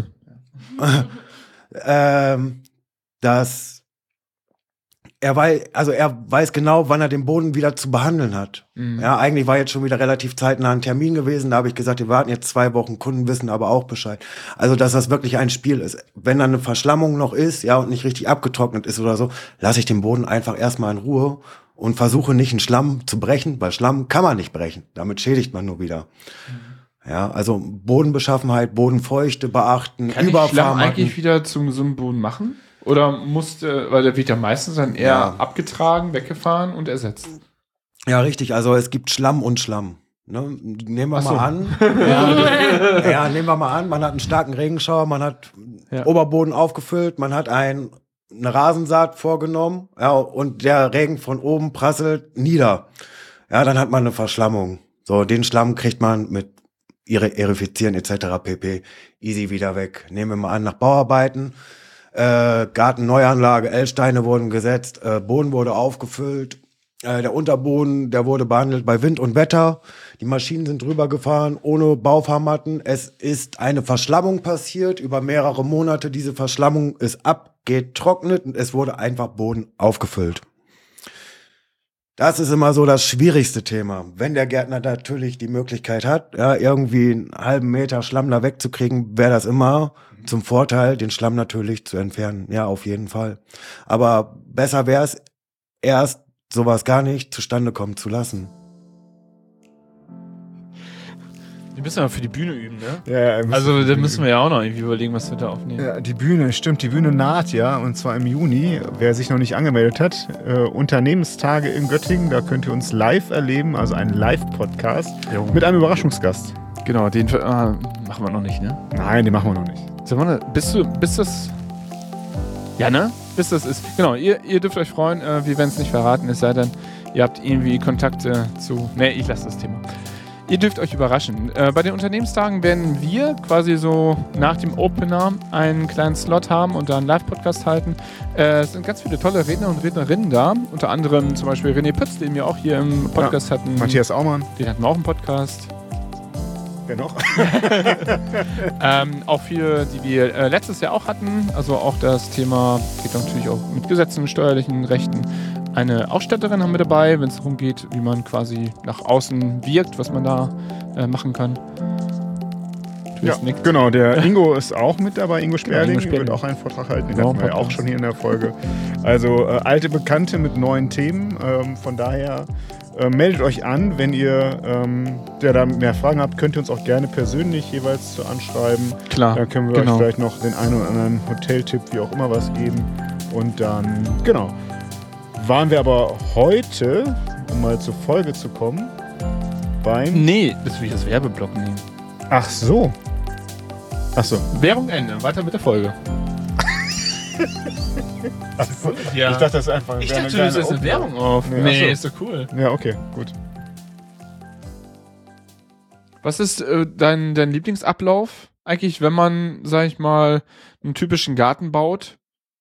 ähm, dass er weiß, also er weiß genau, wann er den Boden wieder zu behandeln hat. Mhm. Ja, eigentlich war jetzt schon wieder relativ zeitnah ein Termin gewesen, da habe ich gesagt, wir warten jetzt zwei Wochen, Kunden wissen aber auch Bescheid. Also, dass das wirklich ein Spiel ist. Wenn dann eine Verschlammung noch ist, ja, und nicht richtig abgetrocknet ist oder so, lasse ich den Boden einfach erstmal in Ruhe und versuche nicht einen Schlamm zu brechen, weil Schlamm kann man nicht brechen. Damit schädigt man nur wieder. Mhm. Ja, also Bodenbeschaffenheit, Bodenfeuchte beachten, kann ich Schlamm eigentlich wieder zum gesunden Boden machen? Oder musste, weil der wird ja meistens dann eher ja. abgetragen, weggefahren und ersetzt. Ja, richtig. Also es gibt Schlamm und Schlamm. Ne? Nehmen wir Ach mal so. an. ja, ja, nehmen wir mal an. Man hat einen starken Regenschauer, man hat ja. Oberboden aufgefüllt, man hat ein, eine Rasensaat vorgenommen, ja, und der Regen von oben prasselt nieder. Ja, dann hat man eine Verschlammung. So, den Schlamm kriegt man mit Erifizieren et cetera pp. Easy wieder weg. Nehmen wir mal an, nach Bauarbeiten. Äh, Gartenneuanlage, L-Steine wurden gesetzt, äh, Boden wurde aufgefüllt, äh, der Unterboden, der wurde behandelt bei Wind und Wetter, die Maschinen sind drüber gefahren, ohne Baufahrmatten, es ist eine Verschlammung passiert, über mehrere Monate, diese Verschlammung ist abgetrocknet und es wurde einfach Boden aufgefüllt. Das ist immer so das schwierigste Thema. Wenn der Gärtner natürlich die Möglichkeit hat, ja, irgendwie einen halben Meter Schlamm da wegzukriegen, wäre das immer zum Vorteil, den Schlamm natürlich zu entfernen. Ja, auf jeden Fall. Aber besser wäre es, erst sowas gar nicht zustande kommen zu lassen. Wir müssen ja für die Bühne üben, ne? Ja, ja, also da müssen wir ja auch noch irgendwie überlegen, was wir da aufnehmen. Ja, die Bühne, stimmt, die Bühne naht ja, und zwar im Juni. Wer sich noch nicht angemeldet hat, äh, Unternehmenstage in Göttingen, da könnt ihr uns live erleben, also ein Live-Podcast jo. mit einem Überraschungsgast. Genau, den äh, machen wir noch nicht, ne? Nein, den machen wir noch nicht. Sag mal, bis, du, bis das... Ja, ne? Bis das ist... Genau, ihr, ihr dürft euch freuen, äh, wir werden es nicht verraten, es sei denn, ihr habt irgendwie Kontakte zu... Ne, ich lasse das Thema. Ihr dürft euch überraschen. Äh, bei den Unternehmenstagen werden wir quasi so nach dem Opener einen kleinen Slot haben und da einen Live-Podcast halten. Äh, es sind ganz viele tolle Redner und Rednerinnen da. Unter anderem zum Beispiel René Pütz, den wir auch hier im Podcast ja, hatten. Matthias Aumann. Den hatten wir auch im Podcast. Wer noch? ähm, auch viele, die wir äh, letztes Jahr auch hatten. Also auch das Thema geht natürlich auch mit Gesetzen, steuerlichen Rechten. Eine Ausstatterin haben wir dabei, wenn es darum geht, wie man quasi nach außen wirkt, was man da äh, machen kann. Ja, genau, der Ingo ist auch mit dabei, Ingo Sperling, genau, Ingo wird auch einen Vortrag halten, den hatten wir ja auch schon hier in der Folge. Also äh, alte Bekannte mit neuen Themen, ähm, von daher äh, meldet euch an, wenn ihr ähm, der da mehr Fragen habt, könnt ihr uns auch gerne persönlich jeweils zu anschreiben. Klar, da können wir genau. euch vielleicht noch den einen oder anderen Hoteltipp, wie auch immer, was geben. Und dann, genau, waren wir aber heute, um mal zur Folge zu kommen, beim... Nee, das will ich das Werbeblock nehmen. Ach so. Ach so. Werbung Ende. Weiter mit der Folge. So. Ja. Ich dachte, das ist einfach Ich dachte, du setzt eine Werbung auf. Nee, nee ist doch cool. Ja, okay, gut. Was ist äh, dein, dein Lieblingsablauf eigentlich, wenn man, sag ich mal, einen typischen Garten baut?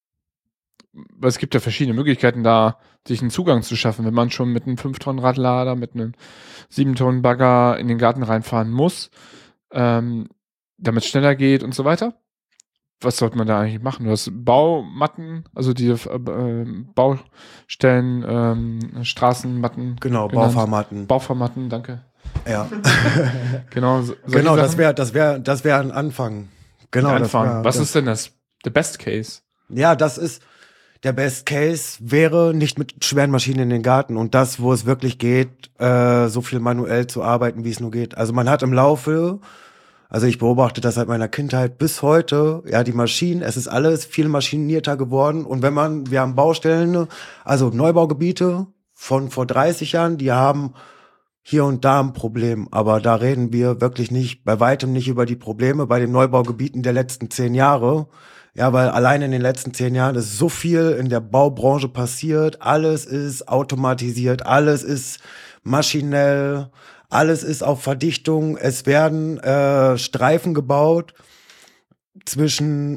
Weil es gibt ja verschiedene Möglichkeiten, da sich einen Zugang zu schaffen, wenn man schon mit einem fünf Tonnen Radlader, mit einem sieben Tonnen Bagger in den Garten reinfahren muss, ähm, damit es schneller geht und so weiter. Was sollte man da eigentlich machen? Du hast Baumatten, also die äh, Baustellen, ähm, Straßenmatten. Genau, genannt. Baufahrmatten. Baufahrmatten, danke. Ja. genau, so, genau das wäre das wär, das wär ein Anfang. Genau, ein Anfang. Das wär, Was das ist denn das? The best case? Ja, das ist der Best Case wäre nicht mit schweren Maschinen in den Garten und das, wo es wirklich geht, äh, so viel manuell zu arbeiten, wie es nur geht. Also man hat im Laufe, also ich beobachte das seit meiner Kindheit bis heute, ja, die Maschinen, es ist alles viel maschinierter geworden und wenn man, wir haben Baustellen, also Neubaugebiete von vor dreißig Jahren, die haben hier und da ein Problem, aber da reden wir wirklich nicht, bei weitem nicht über die Probleme bei den Neubaugebieten der letzten zehn Jahre. Ja, weil allein in den letzten zehn Jahren ist so viel in der Baubranche passiert. Alles ist automatisiert, alles ist maschinell, alles ist auf Verdichtung. Es werden äh, Streifen gebaut zwischen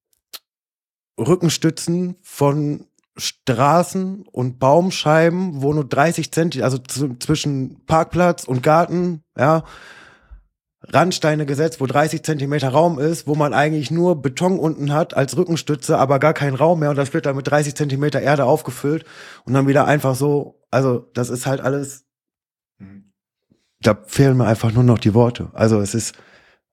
Rückenstützen von Straßen und Baumscheiben, wo nur dreißig Zentimeter, also z- zwischen Parkplatz und Garten, ja, Randsteine gesetzt, wo dreißig Zentimeter Raum ist, wo man eigentlich nur Beton unten hat als Rückenstütze, aber gar keinen Raum mehr und das wird dann mit dreißig Zentimeter Erde aufgefüllt und dann wieder einfach so, also das ist halt alles, da fehlen mir einfach nur noch die Worte. Also es ist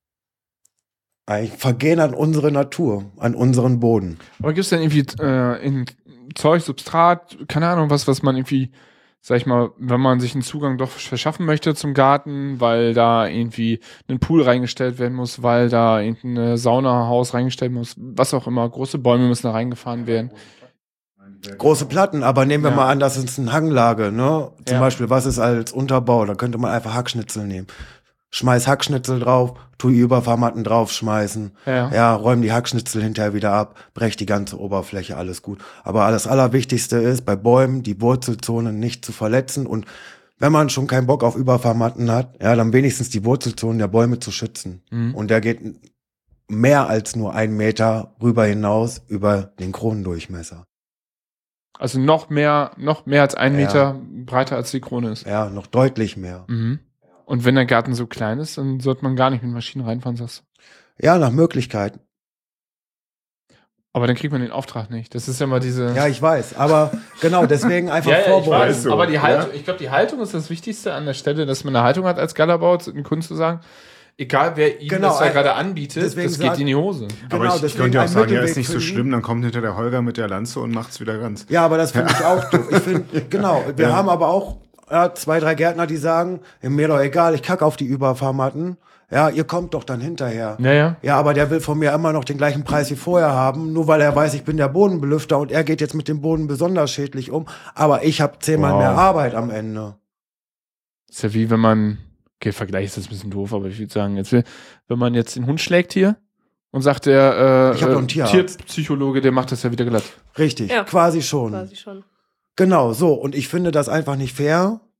ein Vergehen an unsere Natur, an unseren Boden. Aber gibt es denn irgendwie äh, in Zeug, Substrat, keine Ahnung, was, was man irgendwie, sag ich mal, wenn man sich einen Zugang doch verschaffen möchte zum Garten, weil da irgendwie ein Pool reingestellt werden muss, weil da irgendein Saunahaus reingestellt muss, was auch immer, große Bäume müssen da reingefahren werden. Große Platten, aber nehmen wir ja. mal an, das ist eine Hanglage, ne? Zum ja. Beispiel, was ist als Unterbau? Da könnte man einfach Hackschnitzel nehmen. Schmeiß Hackschnitzel drauf, tu die Überfahrmatten draufschmeißen. Ja. ja, räum die Hackschnitzel hinterher wieder ab, brech die ganze Oberfläche, alles gut. Aber das Allerwichtigste ist, bei Bäumen die Wurzelzonen nicht zu verletzen und wenn man schon keinen Bock auf Überfahrmatten hat, ja, dann wenigstens die Wurzelzonen der Bäume zu schützen. Mhm. Und der geht mehr als nur einen Meter rüber hinaus über den Kronendurchmesser. Also noch mehr, noch mehr als ein ja. Meter breiter als die Krone ist. Ja, noch deutlich mehr. Mhm. Und wenn der Garten so klein ist, dann sollte man gar nicht mit Maschinen reinfahren, sagst du? Ja, nach Möglichkeiten. Aber dann kriegt man den Auftrag nicht. Das ist ja mal diese... Ja, ich weiß. Aber genau, deswegen einfach ja, vorbereiten. Ich weiß, aber die Haltung, ja? ich glaube, die Haltung ist das Wichtigste an der Stelle, dass man eine Haltung hat als Gallerbau, den Kunden zu sagen, egal wer ihm genau, das da gerade anbietet, das geht sagt, in die Hose. Genau, aber ich, ich könnte ja auch sagen, ja, ist nicht so schlimm, dann kommt hinter der Holger mit der Lanze und macht's wieder ganz. Ja, aber das finde ich auch doof. Ich finde, genau, wir ja. haben aber auch ja, zwei, drei Gärtner, die sagen, mir doch egal, ich kacke auf die Überfahrmatten. Ja, ihr kommt doch dann hinterher. Ja, ja. Ja, aber der will von mir immer noch den gleichen Preis wie vorher haben, nur weil er weiß, ich bin der Bodenbelüfter und er geht jetzt mit dem Boden besonders schädlich um. Aber ich habe zehnmal wow. mehr Arbeit am Ende. Ist ja wie wenn man, okay, Vergleich ist das ein bisschen doof, aber ich würde sagen, jetzt, wenn man jetzt den Hund schlägt hier und sagt der äh, ich hab noch einen Tierarzt. Tierpsychologe, der macht das ja wieder glatt. Richtig, ja. quasi schon. Quasi schon. Genau, so. Und ich finde das einfach nicht fair.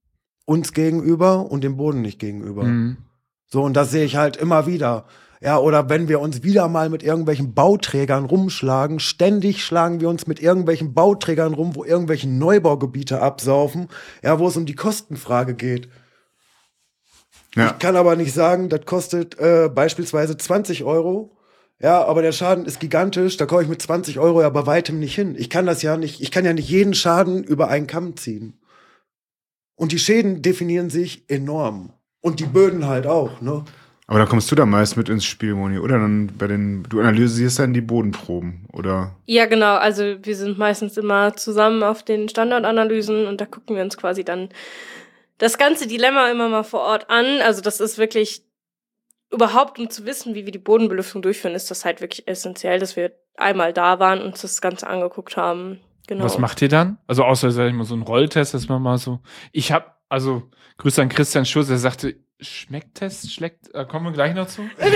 uns gegenüber und dem Boden nicht gegenüber. Mhm. So, und das sehe ich halt immer wieder. Ja, oder wenn wir uns wieder mal mit irgendwelchen Bauträgern rumschlagen, ständig schlagen wir uns mit irgendwelchen Bauträgern rum, wo irgendwelche Neubaugebiete absaufen, ja, wo es um die Kostenfrage geht. Ja. Ich kann aber nicht sagen, das kostet äh, beispielsweise zwanzig Euro. Ja, aber der Schaden ist gigantisch, da komme ich mit zwanzig Euro ja bei weitem nicht hin. Ich kann das ja nicht, ich kann ja nicht jeden Schaden über einen Kamm ziehen. Und die Schäden definieren sich enorm. Und die Böden halt auch, ne? Aber da kommst du dann meist mit ins Spiel, Moni, oder? Dann bei den, du analysierst dann die Bodenproben, oder? Ja, genau. Also wir sind meistens immer zusammen auf den Standortanalysen und da gucken wir uns quasi dann das ganze Dilemma immer mal vor Ort an. Also das ist wirklich überhaupt, um zu wissen, wie wir die Bodenbelüftung durchführen, ist das halt wirklich essentiell, dass wir einmal da waren und uns das Ganze angeguckt haben. Genau. Was macht ihr dann? Also außer, sag ich mal, so ein Rolltest, dass man mal so, ich hab, also Grüße an Christian Schulz, der sagte, Schmecktest, schleckt, da kommen wir gleich noch zu. Das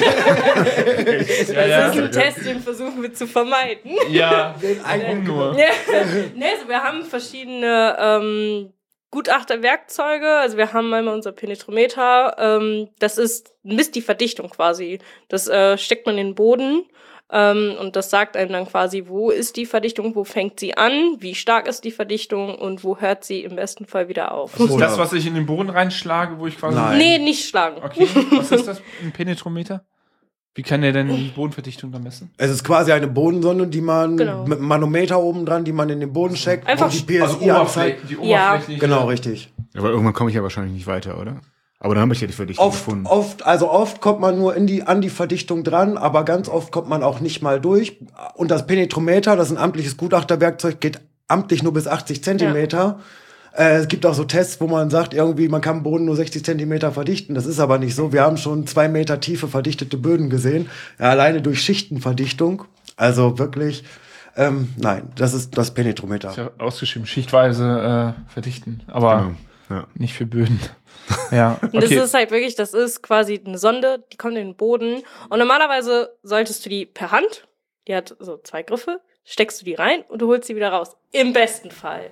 ja, ja. ist ein Test, den versuchen wir zu vermeiden. Ja, den eigenen nur. Ja. Nee, also wir haben verschiedene ähm, Gutachterwerkzeuge, also wir haben einmal unser Penetrometer, ähm, das ist, misst die Verdichtung quasi. Das äh, steckt man in den Boden. Ähm, und das sagt einem dann quasi, wo ist die Verdichtung, wo fängt sie an, wie stark ist die Verdichtung und wo hört sie im besten Fall wieder auf. Das ist das, was ich in den Boden reinschlage, wo ich quasi... Nein. Nee, nicht schlagen. Okay, was ist das, ein Penetrometer? Wie kann der denn die Bodenverdichtung dann messen? Es ist quasi eine Bodensonde, die man genau. mit einem Manometer oben dran, die man in den Boden steckt, einfach die P S I also Oberfläche, die Oberfläche. Ja. Genau, richtig. Aber irgendwann komme ich ja wahrscheinlich nicht weiter, oder? Aber dann habe ich ja die Verdichtung oft, gefunden. Oft, also oft kommt man nur in die, an die Verdichtung dran, aber ganz oft kommt man auch nicht mal durch. Und das Penetrometer, das ist ein amtliches Gutachterwerkzeug, geht amtlich nur bis achtzig Zentimeter. Ja. Äh, es gibt auch so Tests, wo man sagt, irgendwie, man kann Boden nur sechzig Zentimeter verdichten. Das ist aber nicht so. Wir haben schon zwei Meter tiefe verdichtete Böden gesehen. Ja, alleine durch Schichtenverdichtung. Also wirklich, ähm, nein, das ist das Penetrometer. Ist ja ausgeschrieben, schichtweise äh, verdichten, aber genau. Ja. Nicht für Böden. Ja, okay. Und das ist halt wirklich, das ist quasi eine Sonde, die kommt in den Boden. Und normalerweise solltest du die per Hand, die hat so zwei Griffe, steckst du die rein und du holst sie wieder raus. Im besten Fall.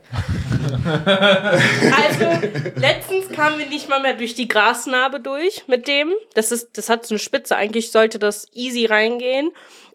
Also, letztens kamen wir nicht mal mehr durch die Grasnarbe durch mit dem. Das ist, das hat so eine Spitze. Eigentlich sollte das easy reingehen.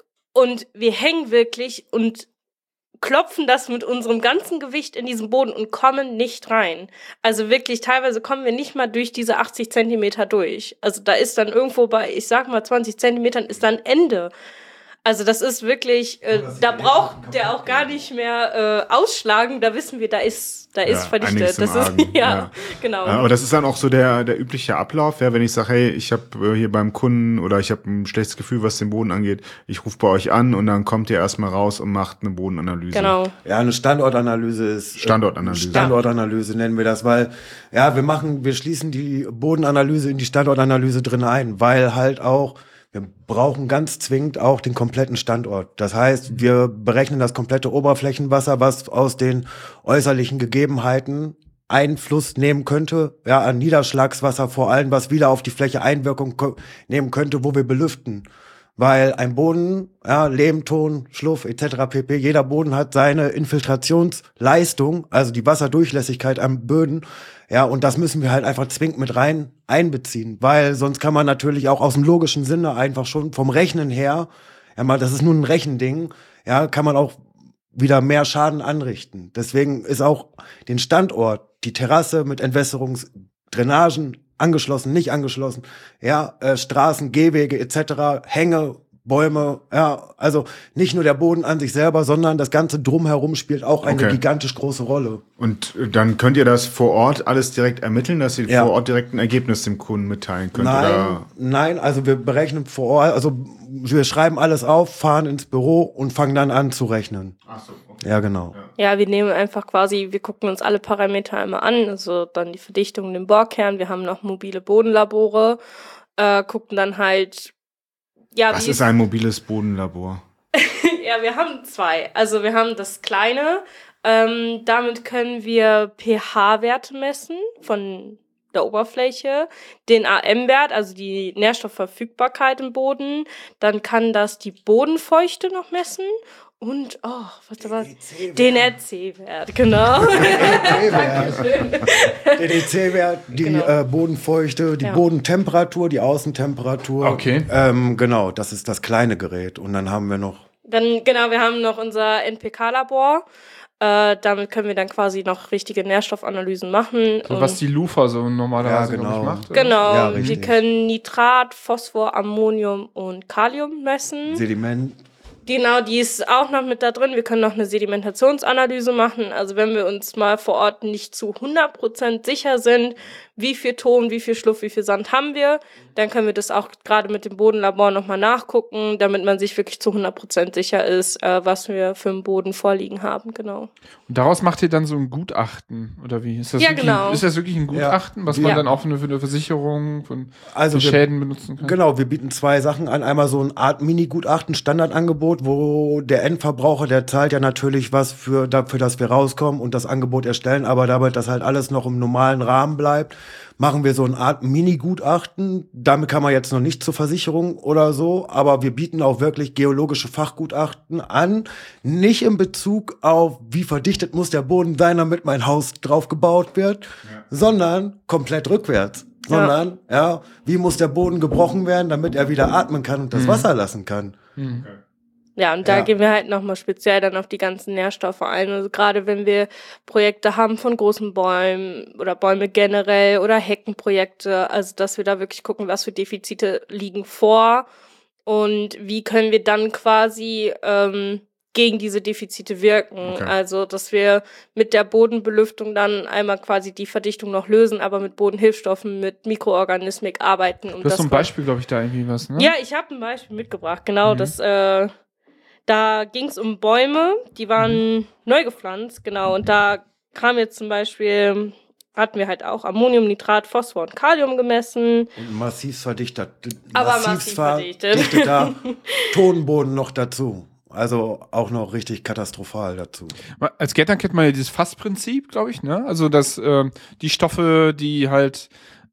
Und wir hängen wirklich und klopfen das mit unserem ganzen Gewicht in diesen Boden und kommen nicht rein. Also wirklich, teilweise kommen wir nicht mal durch diese achtzig Zentimeter durch. Also da ist dann irgendwo bei, ich sag mal, zwanzig Zentimetern ist dann Ende. Also das ist wirklich, äh, da braucht der auch gar nicht mehr äh, ausschlagen. Da wissen wir, da ist, da ist ja, verdichtet. Das ist ja, ja, genau. Ja, aber das ist dann auch so der der übliche Ablauf, ja, wenn ich sage, hey, ich habe äh, hier beim Kunden oder ich habe ein schlechtes Gefühl, was den Boden angeht, ich rufe bei euch an und dann kommt ihr erstmal raus und macht eine Bodenanalyse. Genau. Ja, eine Standortanalyse ist Standortanalyse. Äh, Standortanalyse nennen wir das, weil ja, wir machen, wir schließen die Bodenanalyse in die Standortanalyse drin ein, weil halt auch wir brauchen ganz zwingend auch den kompletten Standort. Das heißt, wir berechnen das komplette Oberflächenwasser, was aus den äußerlichen Gegebenheiten Einfluss nehmen könnte, ja, an Niederschlagswasser vor allem, was wieder auf die Fläche Einwirkung ko- nehmen könnte, wo wir belüften. Weil ein Boden, ja, Lehm, Ton, Schluff et cetera pp., jeder Boden hat seine Infiltrationsleistung, also die Wasserdurchlässigkeit am Böden, ja, und das müssen wir halt einfach zwingend mit rein einbeziehen, weil sonst kann man natürlich auch aus dem logischen Sinne einfach schon vom Rechnen her, ja, mal, das ist nur ein Rechending, ja, kann man auch wieder mehr Schaden anrichten. Deswegen ist auch den Standort, die Terrasse mit Entwässerungsdrainagen, angeschlossen, nicht angeschlossen, ja, äh, Straßen, Gehwege et cetera, Hänge, Bäume, ja, also nicht nur der Boden an sich selber, sondern das Ganze drumherum spielt auch eine okay. gigantisch große Rolle. Und dann könnt ihr das vor Ort alles direkt ermitteln, dass ihr ja. vor Ort direkt ein Ergebnis dem Kunden mitteilen könnt? Nein, oder? nein, also wir berechnen vor Ort, also wir schreiben alles auf, fahren ins Büro und fangen dann an zu rechnen. Ach so, okay. Ja, genau. Ja, wir nehmen einfach quasi, wir gucken uns alle Parameter einmal an, also dann die Verdichtung, den Bohrkern, wir haben noch mobile Bodenlabore, äh, gucken dann halt, ja, Was wie ist ein mobiles Bodenlabor? Ja, wir haben zwei. Also wir haben das kleine, ähm, damit können wir pH-Werte messen von der Oberfläche, den A M-Wert, also die Nährstoffverfügbarkeit im Boden, dann kann das die Bodenfeuchte noch messen Und, oh, was war das? Den R C-Wert, genau. Der D C-Wert, die genau. äh, Bodenfeuchte, die ja. Bodentemperatur, die Außentemperatur. Okay. Ähm, genau, das ist das kleine Gerät. Und dann haben wir noch... Dann, genau, wir haben noch unser N P K-Labor. Äh, damit können wir dann quasi noch richtige Nährstoffanalysen machen. So, was die Lufa so normalerweise ja, genau. macht. Genau, ja, die können Nitrat, Phosphor, Ammonium und Kalium messen. Sediment. Genau, die ist auch noch mit da drin. Wir können noch eine Sedimentationsanalyse machen. Also wenn wir uns mal vor Ort nicht zu hundert Prozent sicher sind, wie viel Ton, wie viel Schluff, wie viel Sand haben wir, dann können wir das auch gerade mit dem Bodenlabor nochmal nachgucken, damit man sich wirklich zu hundert Prozent sicher ist, äh, was wir für einen Boden vorliegen haben. Genau. Und daraus macht ihr dann so ein Gutachten, oder wie? Ist das, ja, wirklich, genau. ist das wirklich ein Gutachten, ja. was man ja. dann auch für eine, für eine Versicherung von also wir, Schäden benutzen kann? Genau, wir bieten zwei Sachen an. Einmal so eine Art Mini-Gutachten, Standardangebot, wo der Endverbraucher, der zahlt ja natürlich was für dafür, dass wir rauskommen und das Angebot erstellen, aber damit das halt alles noch im normalen Rahmen bleibt, machen wir so eine Art Mini-Gutachten. Damit kann man jetzt noch nicht zur Versicherung oder so, aber wir bieten auch wirklich geologische Fachgutachten an. Nicht in Bezug auf, wie verdichtet muss der Boden sein, damit mein Haus drauf gebaut wird, ja. sondern komplett rückwärts. Sondern, ja. ja, wie muss der Boden gebrochen werden, damit er wieder atmen kann und das mhm. Wasser lassen kann. Mhm. Okay. Ja, und da ja. gehen wir halt nochmal speziell dann auf die ganzen Nährstoffe ein. Also gerade wenn wir Projekte haben von großen Bäumen oder Bäume generell oder Heckenprojekte, also dass wir da wirklich gucken, was für Defizite liegen vor und wie können wir dann quasi ähm, gegen diese Defizite wirken. Okay. Also dass wir mit der Bodenbelüftung dann einmal quasi die Verdichtung noch lösen, aber mit Bodenhilfstoffen, mit Mikroorganismik arbeiten. Um du hast das so ein Beispiel, glaube ich, da irgendwie was, ne? Ja, ich habe ein Beispiel mitgebracht, genau, mhm. das äh, da ging es um Bäume, die waren mhm. neu gepflanzt, genau. Und da kam jetzt zum Beispiel, hatten wir halt auch Ammonium, Nitrat, Phosphor und Kalium gemessen. Und massiv verdichtet. Aber massiv verdichtet. Verdichteter Tonboden noch dazu. Also auch noch richtig katastrophal dazu. Als Gärtner kennt man ja dieses Fassprinzip, glaube ich, ne? Also dass äh, die Stoffe, die halt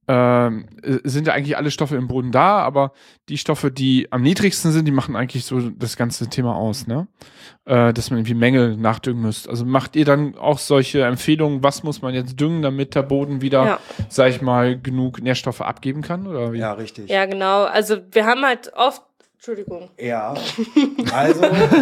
Ähm, sind ja eigentlich alle Stoffe im Boden da, aber die Stoffe, die am niedrigsten sind, die machen eigentlich so das ganze Thema aus, ne? Äh, dass man irgendwie Mängel nachdüngen müsst. Also macht ihr dann auch solche Empfehlungen, was muss man jetzt düngen, damit der Boden wieder, ja. sag ich mal, genug Nährstoffe abgeben kann, oder wie? Ja, richtig. Ja, genau. Also wir haben halt oft Entschuldigung. Ja, also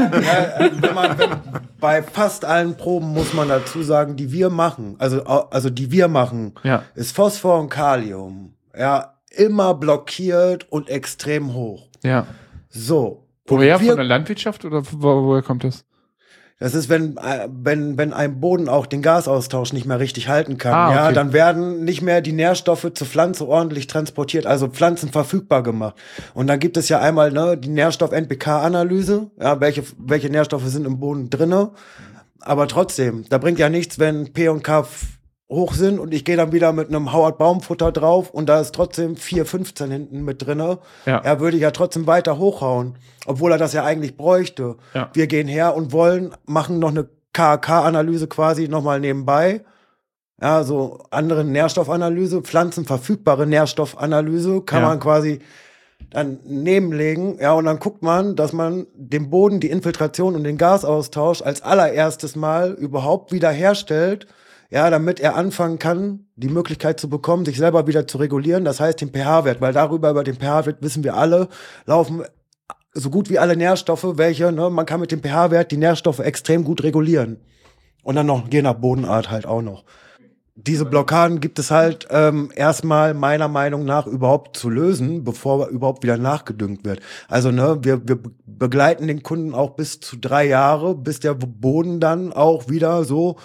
äh, wenn man, wenn, bei fast allen Proben muss man dazu sagen, die wir machen, also, also die wir machen, ja. ist Phosphor und Kalium, ja, immer blockiert und extrem hoch. Ja. So. Woher, wir, von der Landwirtschaft oder wo, woher kommt das? Das ist, wenn, wenn, wenn ein Boden auch den Gasaustausch nicht mehr richtig halten kann, ah, okay. ja, dann werden nicht mehr die Nährstoffe zur Pflanze ordentlich transportiert, also Pflanzen verfügbar gemacht. Und dann gibt es ja einmal, ne, die Nährstoff-N P K-Analyse, ja, welche, welche Nährstoffe sind im Boden drinne. Aber trotzdem, da bringt ja nichts, wenn P und K hoch sind und ich gehe dann wieder mit einem Howard Baumfutter drauf und da ist trotzdem vier fünfzehn hinten mit drinne. Ja. Er würde ja trotzdem weiter hochhauen, obwohl er das ja eigentlich bräuchte. Ja. Wir gehen her und wollen, machen noch eine K A K-Analyse quasi nochmal nebenbei. Ja, so andere Nährstoffanalyse, pflanzenverfügbare Nährstoffanalyse kann ja. man quasi dann nebenlegen, ja, und dann guckt man, dass man den Boden, die Infiltration und den Gasaustausch als allererstes Mal überhaupt wieder herstellt, ja, damit er anfangen kann, die Möglichkeit zu bekommen, sich selber wieder zu regulieren, das heißt den pH-Wert, weil darüber, über den pH-Wert wissen wir alle, laufen so gut wie alle Nährstoffe, welche, ne, man kann mit dem pH-Wert die Nährstoffe extrem gut regulieren. Und dann noch, je nach Bodenart halt auch noch. Diese Blockaden gibt es halt ähm, erstmal meiner Meinung nach überhaupt zu lösen, bevor überhaupt wieder nachgedüngt wird. Also ne, wir, wir begleiten den Kunden auch bis zu drei Jahre, bis der Boden dann auch wieder so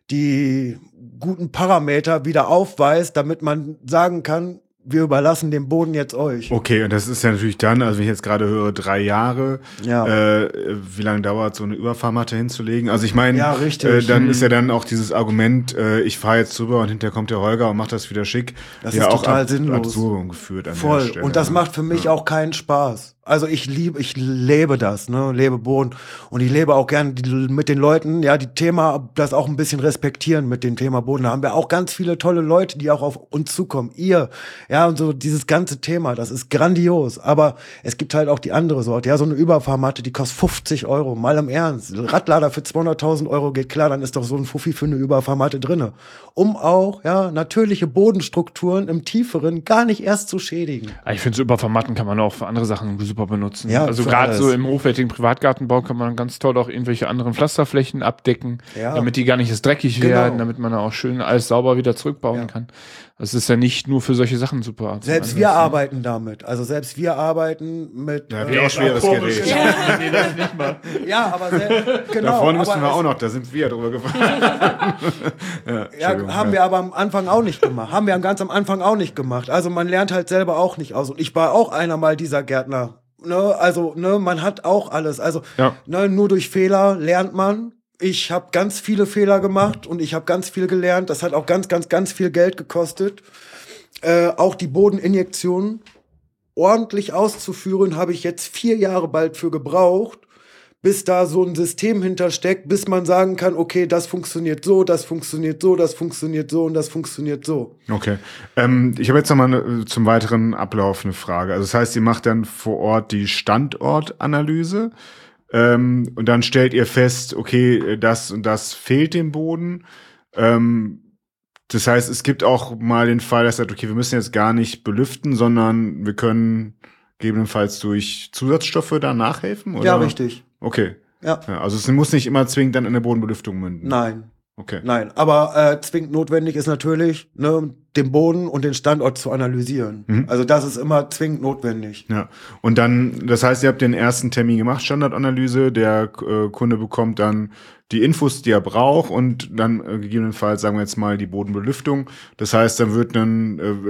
die guten Parameter wieder aufweist, damit man sagen kann, wir überlassen den Boden jetzt euch. Okay, und das ist ja natürlich dann, also wenn ich jetzt gerade höre, drei Jahre, ja. äh, wie lange dauert so eine Überfahrmatte hinzulegen? Also ich meine, ja, richtig. Äh, dann hm. ist ja dann auch dieses Argument, äh, ich fahre jetzt drüber und hinterher kommt der Holger und macht das wieder schick. Das ja ist auch total ab, sinnlos. Absurdum geführt an Voll. der Stelle. Und das macht für mich ja. auch keinen Spaß. Also ich liebe, ich lebe das, ne, lebe Boden und ich lebe auch gern die, mit den Leuten, ja, die Thema, das auch ein bisschen respektieren mit dem Thema Boden. Da haben wir auch ganz viele tolle Leute, die auch auf uns zukommen. Ihr, ja, und so dieses ganze Thema, das ist grandios. Aber es gibt halt auch die andere Sorte, ja, so eine Überfahrmatte, die kostet fünfzig Euro, mal im Ernst. Radlader für zweihunderttausend Euro geht klar, dann ist doch so ein Fuffi für eine Überfahrmatte drinne. Um auch, ja, natürliche Bodenstrukturen im Tieferen gar nicht erst zu schädigen. Ich finde, so Überfahrmatten kann man auch für andere Sachen super benutzen. Ja, also gerade so im hochwertigen Privatgartenbau kann man ganz toll auch irgendwelche anderen Pflasterflächen abdecken, ja. damit die gar nicht erst dreckig genau. werden, damit man auch schön alles sauber wieder zurückbauen ja. kann. Das ist ja nicht nur für solche Sachen super. Selbst wir arbeiten damit. Also selbst wir arbeiten mit... Ja, wie auch schweres Gerät. Ja. Nee, das nicht mal. Ja, aber selbst, genau. Da vorne müssen wir auch noch, da sind wir drüber gefahren. ja, ja, haben ja. wir aber am Anfang auch nicht gemacht. Haben wir ganz am Anfang auch nicht gemacht. Also man lernt halt selber auch nicht aus. Und ich war auch einer mal dieser Gärtner. Ne? Also ne, man hat auch alles. Also ja. ne, nur durch Fehler lernt man. Ich habe ganz viele Fehler gemacht und ich habe ganz viel gelernt. Das hat auch ganz, ganz, ganz viel Geld gekostet. Äh, auch die Bodeninjektion ordentlich auszuführen, habe ich jetzt vier Jahre bald für gebraucht, bis da so ein System hintersteckt, bis man sagen kann, okay, das funktioniert so, das funktioniert so, das funktioniert so und das funktioniert so. Okay. Ähm, ich habe jetzt nochmal ne, zum weiteren Ablauf eine Frage. Also das heißt, ihr macht dann vor Ort die Standortanalyse. Ähm, und dann stellt ihr fest, okay, das und das fehlt dem Boden. Ähm, das heißt, es gibt auch mal den Fall, dass sagt, okay, wir müssen jetzt gar nicht belüften, sondern wir können gegebenenfalls durch Zusatzstoffe da nachhelfen, oder? Ja, richtig. Okay. Ja. ja. Also es muss nicht immer zwingend dann in der Bodenbelüftung münden. Nein. Okay. Nein, aber äh, zwingend notwendig ist natürlich, ne, den Boden und den Standort zu analysieren. Mhm. Also das ist immer zwingend notwendig. Ja. Und dann, das heißt, ihr habt den ersten Termin gemacht, Standortanalyse, der äh, Kunde bekommt dann die Infos, die er braucht und dann äh, gegebenenfalls, sagen wir jetzt mal, die Bodenbelüftung. Das heißt, dann wird dann äh,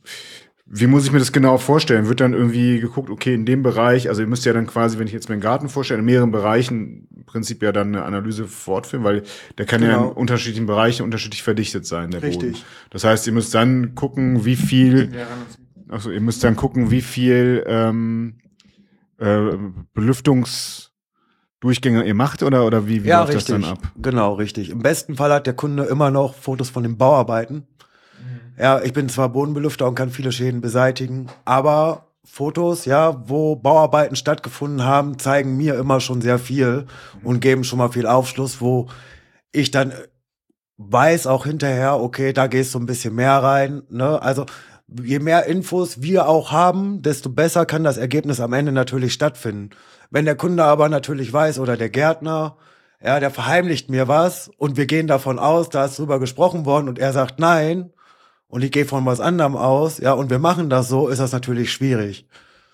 wie muss ich mir das genau vorstellen? Wird dann irgendwie geguckt, okay, in dem Bereich, also ihr müsst ja dann quasi, wenn ich jetzt meinen Garten vorstelle, in mehreren Bereichen im Prinzip ja dann eine Analyse fortführen, weil der kann genau. ja in unterschiedlichen Bereichen unterschiedlich verdichtet sein, der Richtig. Boden. Das heißt, ihr müsst dann gucken, wie viel, also ihr müsst dann gucken, wie viel ähm, äh, Belüftungsdurchgänge ihr macht oder, oder wie, wie ja, läuft richtig. das dann ab? Genau, richtig. Im besten Fall hat der Kunde immer noch Fotos von den Bauarbeiten. Ja, ich bin zwar Bodenbelüfter und kann viele Schäden beseitigen, aber Fotos, ja, wo Bauarbeiten stattgefunden haben, zeigen mir immer schon sehr viel und geben schon mal viel Aufschluss, wo ich dann weiß auch hinterher, okay, da gehst du ein bisschen mehr rein, ne? Also je mehr Infos wir auch haben, desto besser kann das Ergebnis am Ende natürlich stattfinden. Wenn der Kunde aber natürlich weiß oder der Gärtner, ja, der verheimlicht mir was und wir gehen davon aus, da ist drüber gesprochen worden und er sagt nein, und ich gehe von was anderem aus, ja, und wir machen das so, ist das natürlich schwierig.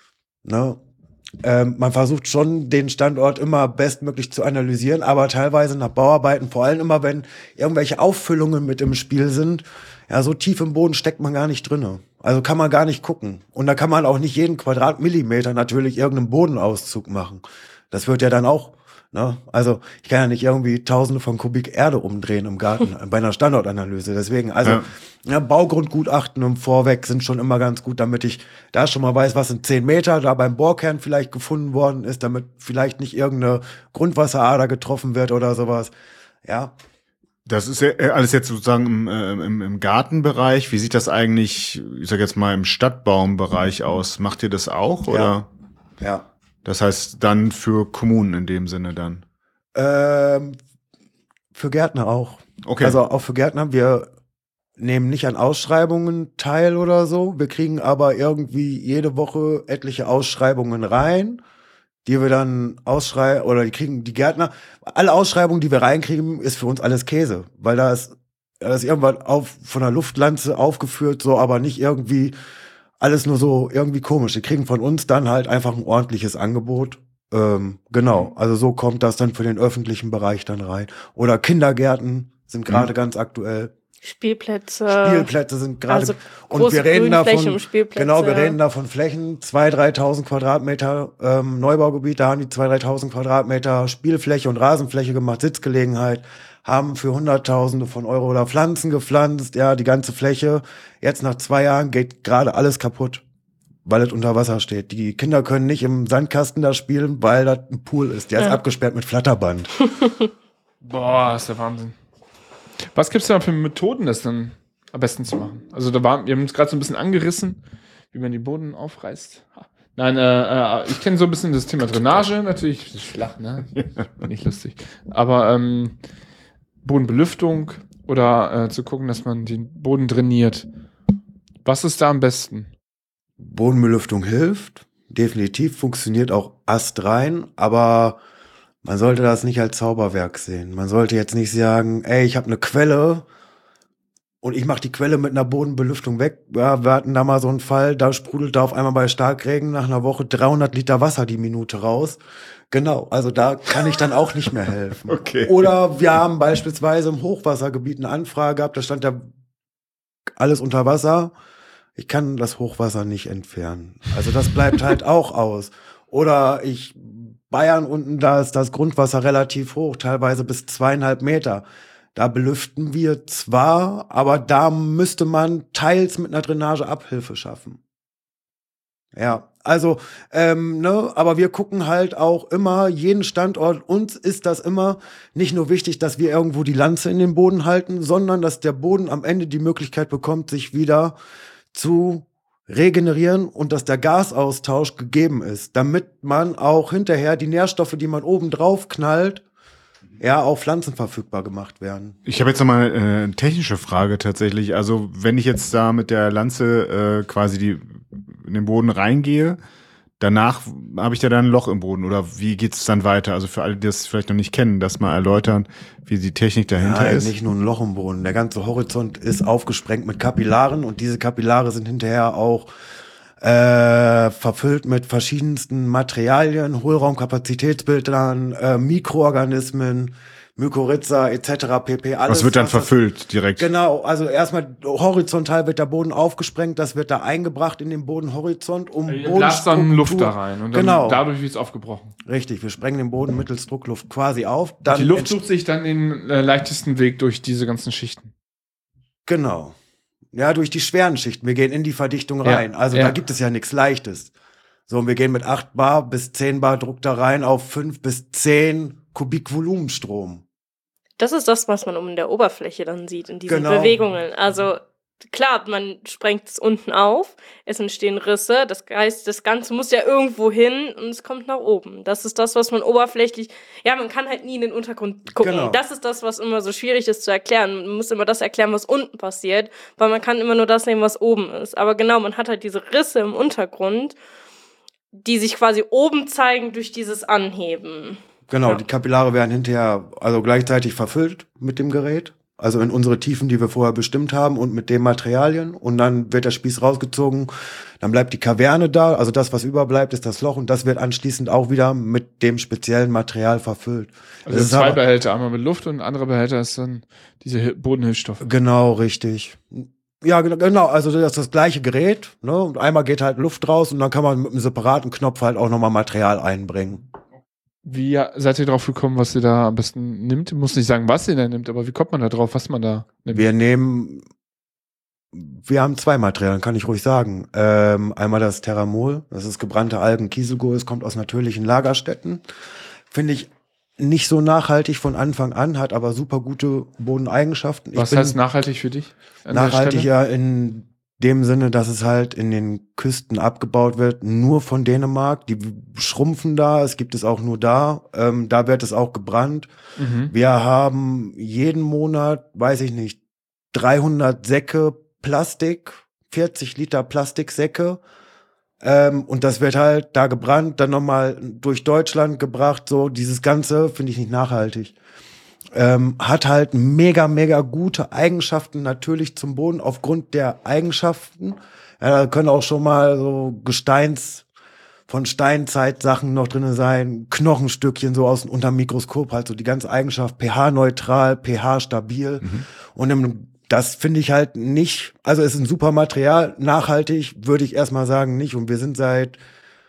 Ne? Ähm, man versucht schon, den Standort immer bestmöglich zu analysieren, aber teilweise nach Bauarbeiten, vor allem immer, wenn irgendwelche Auffüllungen mit im Spiel sind, ja, so tief im Boden steckt man gar nicht drinne. Also kann man gar nicht gucken. Und da kann man auch nicht jeden Quadratmillimeter natürlich irgendeinen Bodenauszug machen. Das wird ja dann auch, ne? Also ich kann ja nicht irgendwie Tausende von Kubik Erde umdrehen im Garten bei einer Standortanalyse. Deswegen, also ja. Ja, Baugrundgutachten im Vorweg sind schon immer ganz gut, damit ich da schon mal weiß, was in zehn Meter da beim Bohrkern vielleicht gefunden worden ist, damit vielleicht nicht irgendeine Grundwasserader getroffen wird oder sowas. Ja. Das ist ja alles jetzt sozusagen im, äh, im, im Gartenbereich. Wie sieht das eigentlich, ich sag jetzt mal, im Stadtbaumbereich aus? Macht ihr das auch, oder? Ja. ja. Das heißt dann für Kommunen in dem Sinne dann? Ähm, für Gärtner auch. Okay. Also auch für Gärtner. Wir nehmen nicht an Ausschreibungen teil oder so. Wir kriegen aber irgendwie jede Woche etliche Ausschreibungen rein, die wir dann ausschreiben, oder die kriegen die Gärtner. Alle Ausschreibungen, die wir reinkriegen, ist für uns alles Käse. Weil da ist, da ist irgendwann auf, von der Luftlanze aufgeführt, so, aber nicht irgendwie alles nur so irgendwie komisch. Die kriegen von uns dann halt einfach ein ordentliches Angebot. Ähm, genau, also so kommt das dann für den öffentlichen Bereich dann rein. Oder Kindergärten sind gerade mhm. ganz aktuell. Spielplätze. Spielplätze sind gerade. Also und wir reden davon. Um genau, wir reden da von Flächen, zweitausend, dreitausend Quadratmeter ähm, Neubaugebiet. Da haben die zweitausend, dreitausend Quadratmeter Spielfläche und Rasenfläche gemacht, Sitzgelegenheit. Haben für Hunderttausende von Euro oder Pflanzen gepflanzt, ja, die ganze Fläche. Jetzt nach zwei Jahren geht gerade alles kaputt, weil es unter Wasser steht. Die Kinder können nicht im Sandkasten da spielen, weil das ein Pool ist. Der ja. ist abgesperrt mit Flatterband. Boah, ist der Wahnsinn. Was gibt es da für Methoden, das dann am besten zu machen? Also da war, wir haben uns gerade so ein bisschen angerissen, wie man die Boden aufreißt. Nein, äh, äh, ich kenne so ein bisschen das Thema Drainage, natürlich, das ist flach, ne? Nicht lustig. Aber ähm, Bodenbelüftung oder äh, zu gucken, dass man den Boden drainiert. Was ist da am besten? Bodenbelüftung hilft, definitiv, funktioniert auch astrein, aber man sollte das nicht als Zauberwerk sehen. Man sollte jetzt nicht sagen, ey, ich habe eine Quelle und ich mache die Quelle mit einer Bodenbelüftung weg. Ja, wir hatten da mal so einen Fall, da sprudelt da auf einmal bei Starkregen nach einer Woche dreihundert Liter Wasser die Minute raus. Genau, also da kann ich dann auch nicht mehr helfen. Okay. Oder wir haben beispielsweise im Hochwassergebiet eine Anfrage gehabt, da stand ja alles unter Wasser. Ich kann das Hochwasser nicht entfernen. Also das bleibt halt auch aus. Oder ich, Bayern unten, da ist das Grundwasser relativ hoch, teilweise bis zweieinhalb Meter. Da belüften wir zwar, aber da müsste man teils mit einer Drainage Abhilfe schaffen. Ja, also, ähm, ne, aber wir gucken halt auch immer, jeden Standort, uns ist das immer nicht nur wichtig, dass wir irgendwo die Lanze in den Boden halten, sondern dass der Boden am Ende die Möglichkeit bekommt, sich wieder zu regenerieren und dass der Gasaustausch gegeben ist, damit man auch hinterher die Nährstoffe, die man oben drauf knallt, ja, auch Pflanzen verfügbar gemacht werden. Ich habe jetzt noch mal äh, eine technische Frage tatsächlich. Also wenn ich jetzt da mit der Lanze äh, quasi die in den Boden reingehe, danach habe ich da dann ein Loch im Boden oder wie geht es dann weiter? Also für alle, die das vielleicht noch nicht kennen, das mal erläutern, wie die Technik dahinter Nein, ist. Nicht nur ein Loch im Boden. Der ganze Horizont ist aufgesprengt mit Kapillaren und diese Kapillare sind hinterher auch äh, verfüllt mit verschiedensten Materialien, Hohlraumkapazitätsbildern, äh, Mikroorganismen, Mykorrhiza et cetera pp. Alles, was wird dann was verfüllt direkt? Genau, also erstmal horizontal wird der Boden aufgesprengt, das wird da eingebracht in den Bodenhorizont, um also ihr lasst dann Luft da rein und dann genau. dadurch wird es aufgebrochen. Richtig, wir sprengen den Boden mittels Druckluft quasi auf. Dann die Luft sucht sich dann den äh, leichtesten Weg durch diese ganzen Schichten. Genau. Ja, durch die schweren Schichten. Wir gehen in die Verdichtung rein. Ja, also ja. Da gibt es ja nichts Leichtes. So, und wir gehen mit acht Bar bis zehn Bar Druck da rein auf fünf bis zehn Kubik Volumenstrom. Das ist das, was man um der Oberfläche dann sieht, in diesen genau. Bewegungen. Also klar, man sprengt es unten auf, es entstehen Risse, das heißt, das Ganze muss ja irgendwo hin und es kommt nach oben. Das ist das, was man oberflächlich, ja, man kann halt nie in den Untergrund gucken. Genau. Das ist das, was immer so schwierig ist zu erklären. Man muss immer das erklären, was unten passiert, weil man kann immer nur das nehmen, was oben ist. Aber genau, man hat halt diese Risse im Untergrund, die sich quasi oben zeigen durch dieses Anheben. Genau, ja. Die Kapillare werden hinterher also gleichzeitig verfüllt mit dem Gerät, also in unsere Tiefen, die wir vorher bestimmt haben und mit den Materialien und dann wird der Spieß rausgezogen, dann bleibt die Kaverne da, also das, was überbleibt, ist das Loch und das wird anschließend auch wieder mit dem speziellen Material verfüllt. Also zwei aber, Behälter, einmal mit Luft und ein anderer Behälter ist dann diese Bodenhilfsstoffe. Genau, richtig. Ja, genau, also das ist das gleiche Gerät, ne? Und einmal geht halt Luft raus und dann kann man mit einem separaten Knopf halt auch nochmal Material einbringen. Wie seid ihr drauf gekommen, was ihr da am besten nimmt? Ich muss nicht sagen, was ihr da nimmt, aber wie kommt man da drauf, was man da nimmt? Wir nehmen, wir haben zwei Materialien, kann ich ruhig sagen. Ähm, einmal das Terramol, das ist gebrannte Algen, Kieselguhr, es kommt aus natürlichen Lagerstätten. Finde ich nicht so nachhaltig von Anfang an, hat aber super gute Bodeneigenschaften. Was heißt nachhaltig für dich? Nachhaltig ja in dem Sinne, dass es halt in den Küsten abgebaut wird, nur von Dänemark. Die schrumpfen da, es gibt es auch nur da. Ähm, da wird es auch gebrannt. Mhm. Wir haben jeden Monat, weiß ich nicht, dreihundert Säcke Plastik, vierzig Liter Plastiksäcke. Ähm, und das wird halt da gebrannt, dann nochmal durch Deutschland gebracht. So, dieses Ganze finde ich nicht nachhaltig. Ähm, hat halt mega, mega gute Eigenschaften natürlich zum Boden aufgrund der Eigenschaften. Ja, da können auch schon mal so Gesteins, von Steinzeit-Sachen noch drin sein, Knochenstückchen so aus unterm Mikroskop, halt so die ganze Eigenschaft, pH-neutral, pH-stabil. Mhm. Und im, das finde ich halt nicht, also es ist ein super Material, nachhaltig würde ich erstmal sagen nicht. Und wir sind seit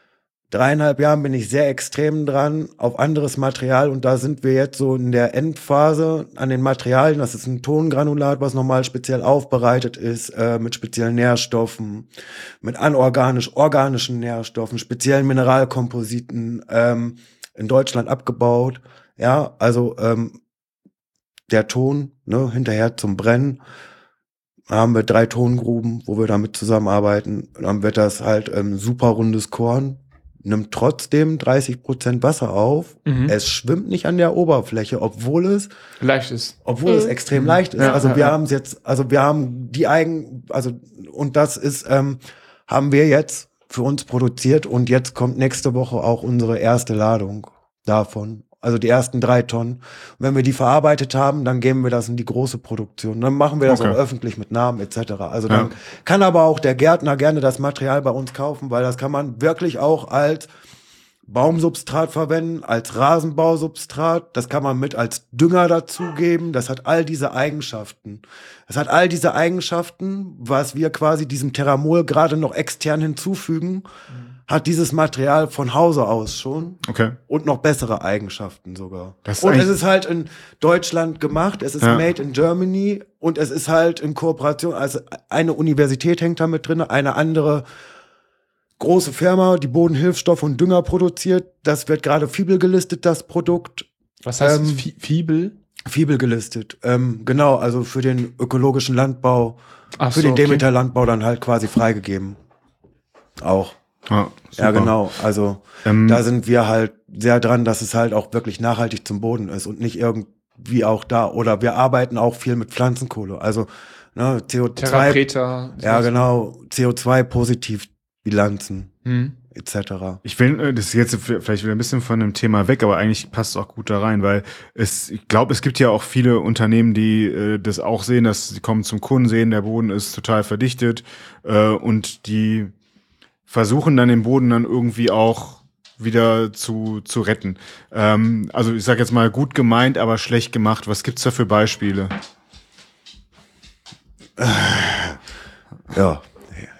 dreieinhalb Jahren bin ich sehr extrem dran auf anderes Material und da sind wir jetzt so in der Endphase an den Materialien. Das ist ein Tongranulat, was nochmal speziell aufbereitet ist, äh, mit speziellen Nährstoffen, mit anorganisch, organischen Nährstoffen, speziellen Mineralkompositen, ähm, in Deutschland abgebaut. Ja, also ähm, der Ton, ne, hinterher zum Brennen. Da haben wir drei Tongruben, wo wir damit zusammenarbeiten. Dann wird das halt ähm, super rundes Korn, nimmt trotzdem dreißig Prozent Wasser auf. Mhm. Es schwimmt nicht an der Oberfläche, obwohl es leicht ist. Obwohl mhm. es extrem mhm. leicht ist. Ja, also ja, wir ja. haben es jetzt, also wir haben die eigen, also und das ist, ähm, haben wir jetzt für uns produziert und jetzt kommt nächste Woche auch unsere erste Ladung davon. Also die ersten drei Tonnen. Und wenn wir die verarbeitet haben, dann geben wir das in die große Produktion. Dann machen wir das okay. auch öffentlich mit Namen et cetera. Also dann ja. kann aber auch der Gärtner gerne das Material bei uns kaufen, weil das kann man wirklich auch als Baumsubstrat verwenden, als Rasenbausubstrat. Das kann man mit als Dünger dazugeben. Das hat all diese Eigenschaften. Es hat all diese Eigenschaften, was wir quasi diesem Terramol gerade noch extern hinzufügen. Mhm. Hat dieses Material von Hause aus schon okay. und noch bessere Eigenschaften sogar. Das und es ist halt in Deutschland gemacht, es ist ja. made in Germany und es ist halt in Kooperation, also eine Universität hängt da mit drin, eine andere große Firma, die Bodenhilfstoff und Dünger produziert. Das wird gerade Fiebel gelistet, das Produkt. Was heißt ähm, Fiebel? Fiebel gelistet, ähm, genau, also für den ökologischen Landbau, Ach für so, den okay. Demeter-Landbau dann halt quasi freigegeben. Auch. Ah, ja, genau. Also ähm, da sind wir halt sehr dran, dass es halt auch wirklich nachhaltig zum Boden ist und nicht irgendwie auch da. Oder wir arbeiten auch viel mit Pflanzenkohle. Also ne, C O zwei. Terrapreta. Ja, genau. C O zwei Positivbilanzen hm. et cetera. Ich will, das ist jetzt vielleicht wieder ein bisschen von dem Thema weg, aber eigentlich passt es auch gut da rein, weil es, ich glaube, es gibt ja auch viele Unternehmen, die äh, das auch sehen, dass sie kommen zum Kunden, sehen, der Boden ist total verdichtet äh, und die versuchen dann den Boden dann irgendwie auch wieder zu, zu retten. Ähm, also ich sag jetzt mal gut gemeint, aber schlecht gemacht. Was gibt's da für Beispiele? Ja.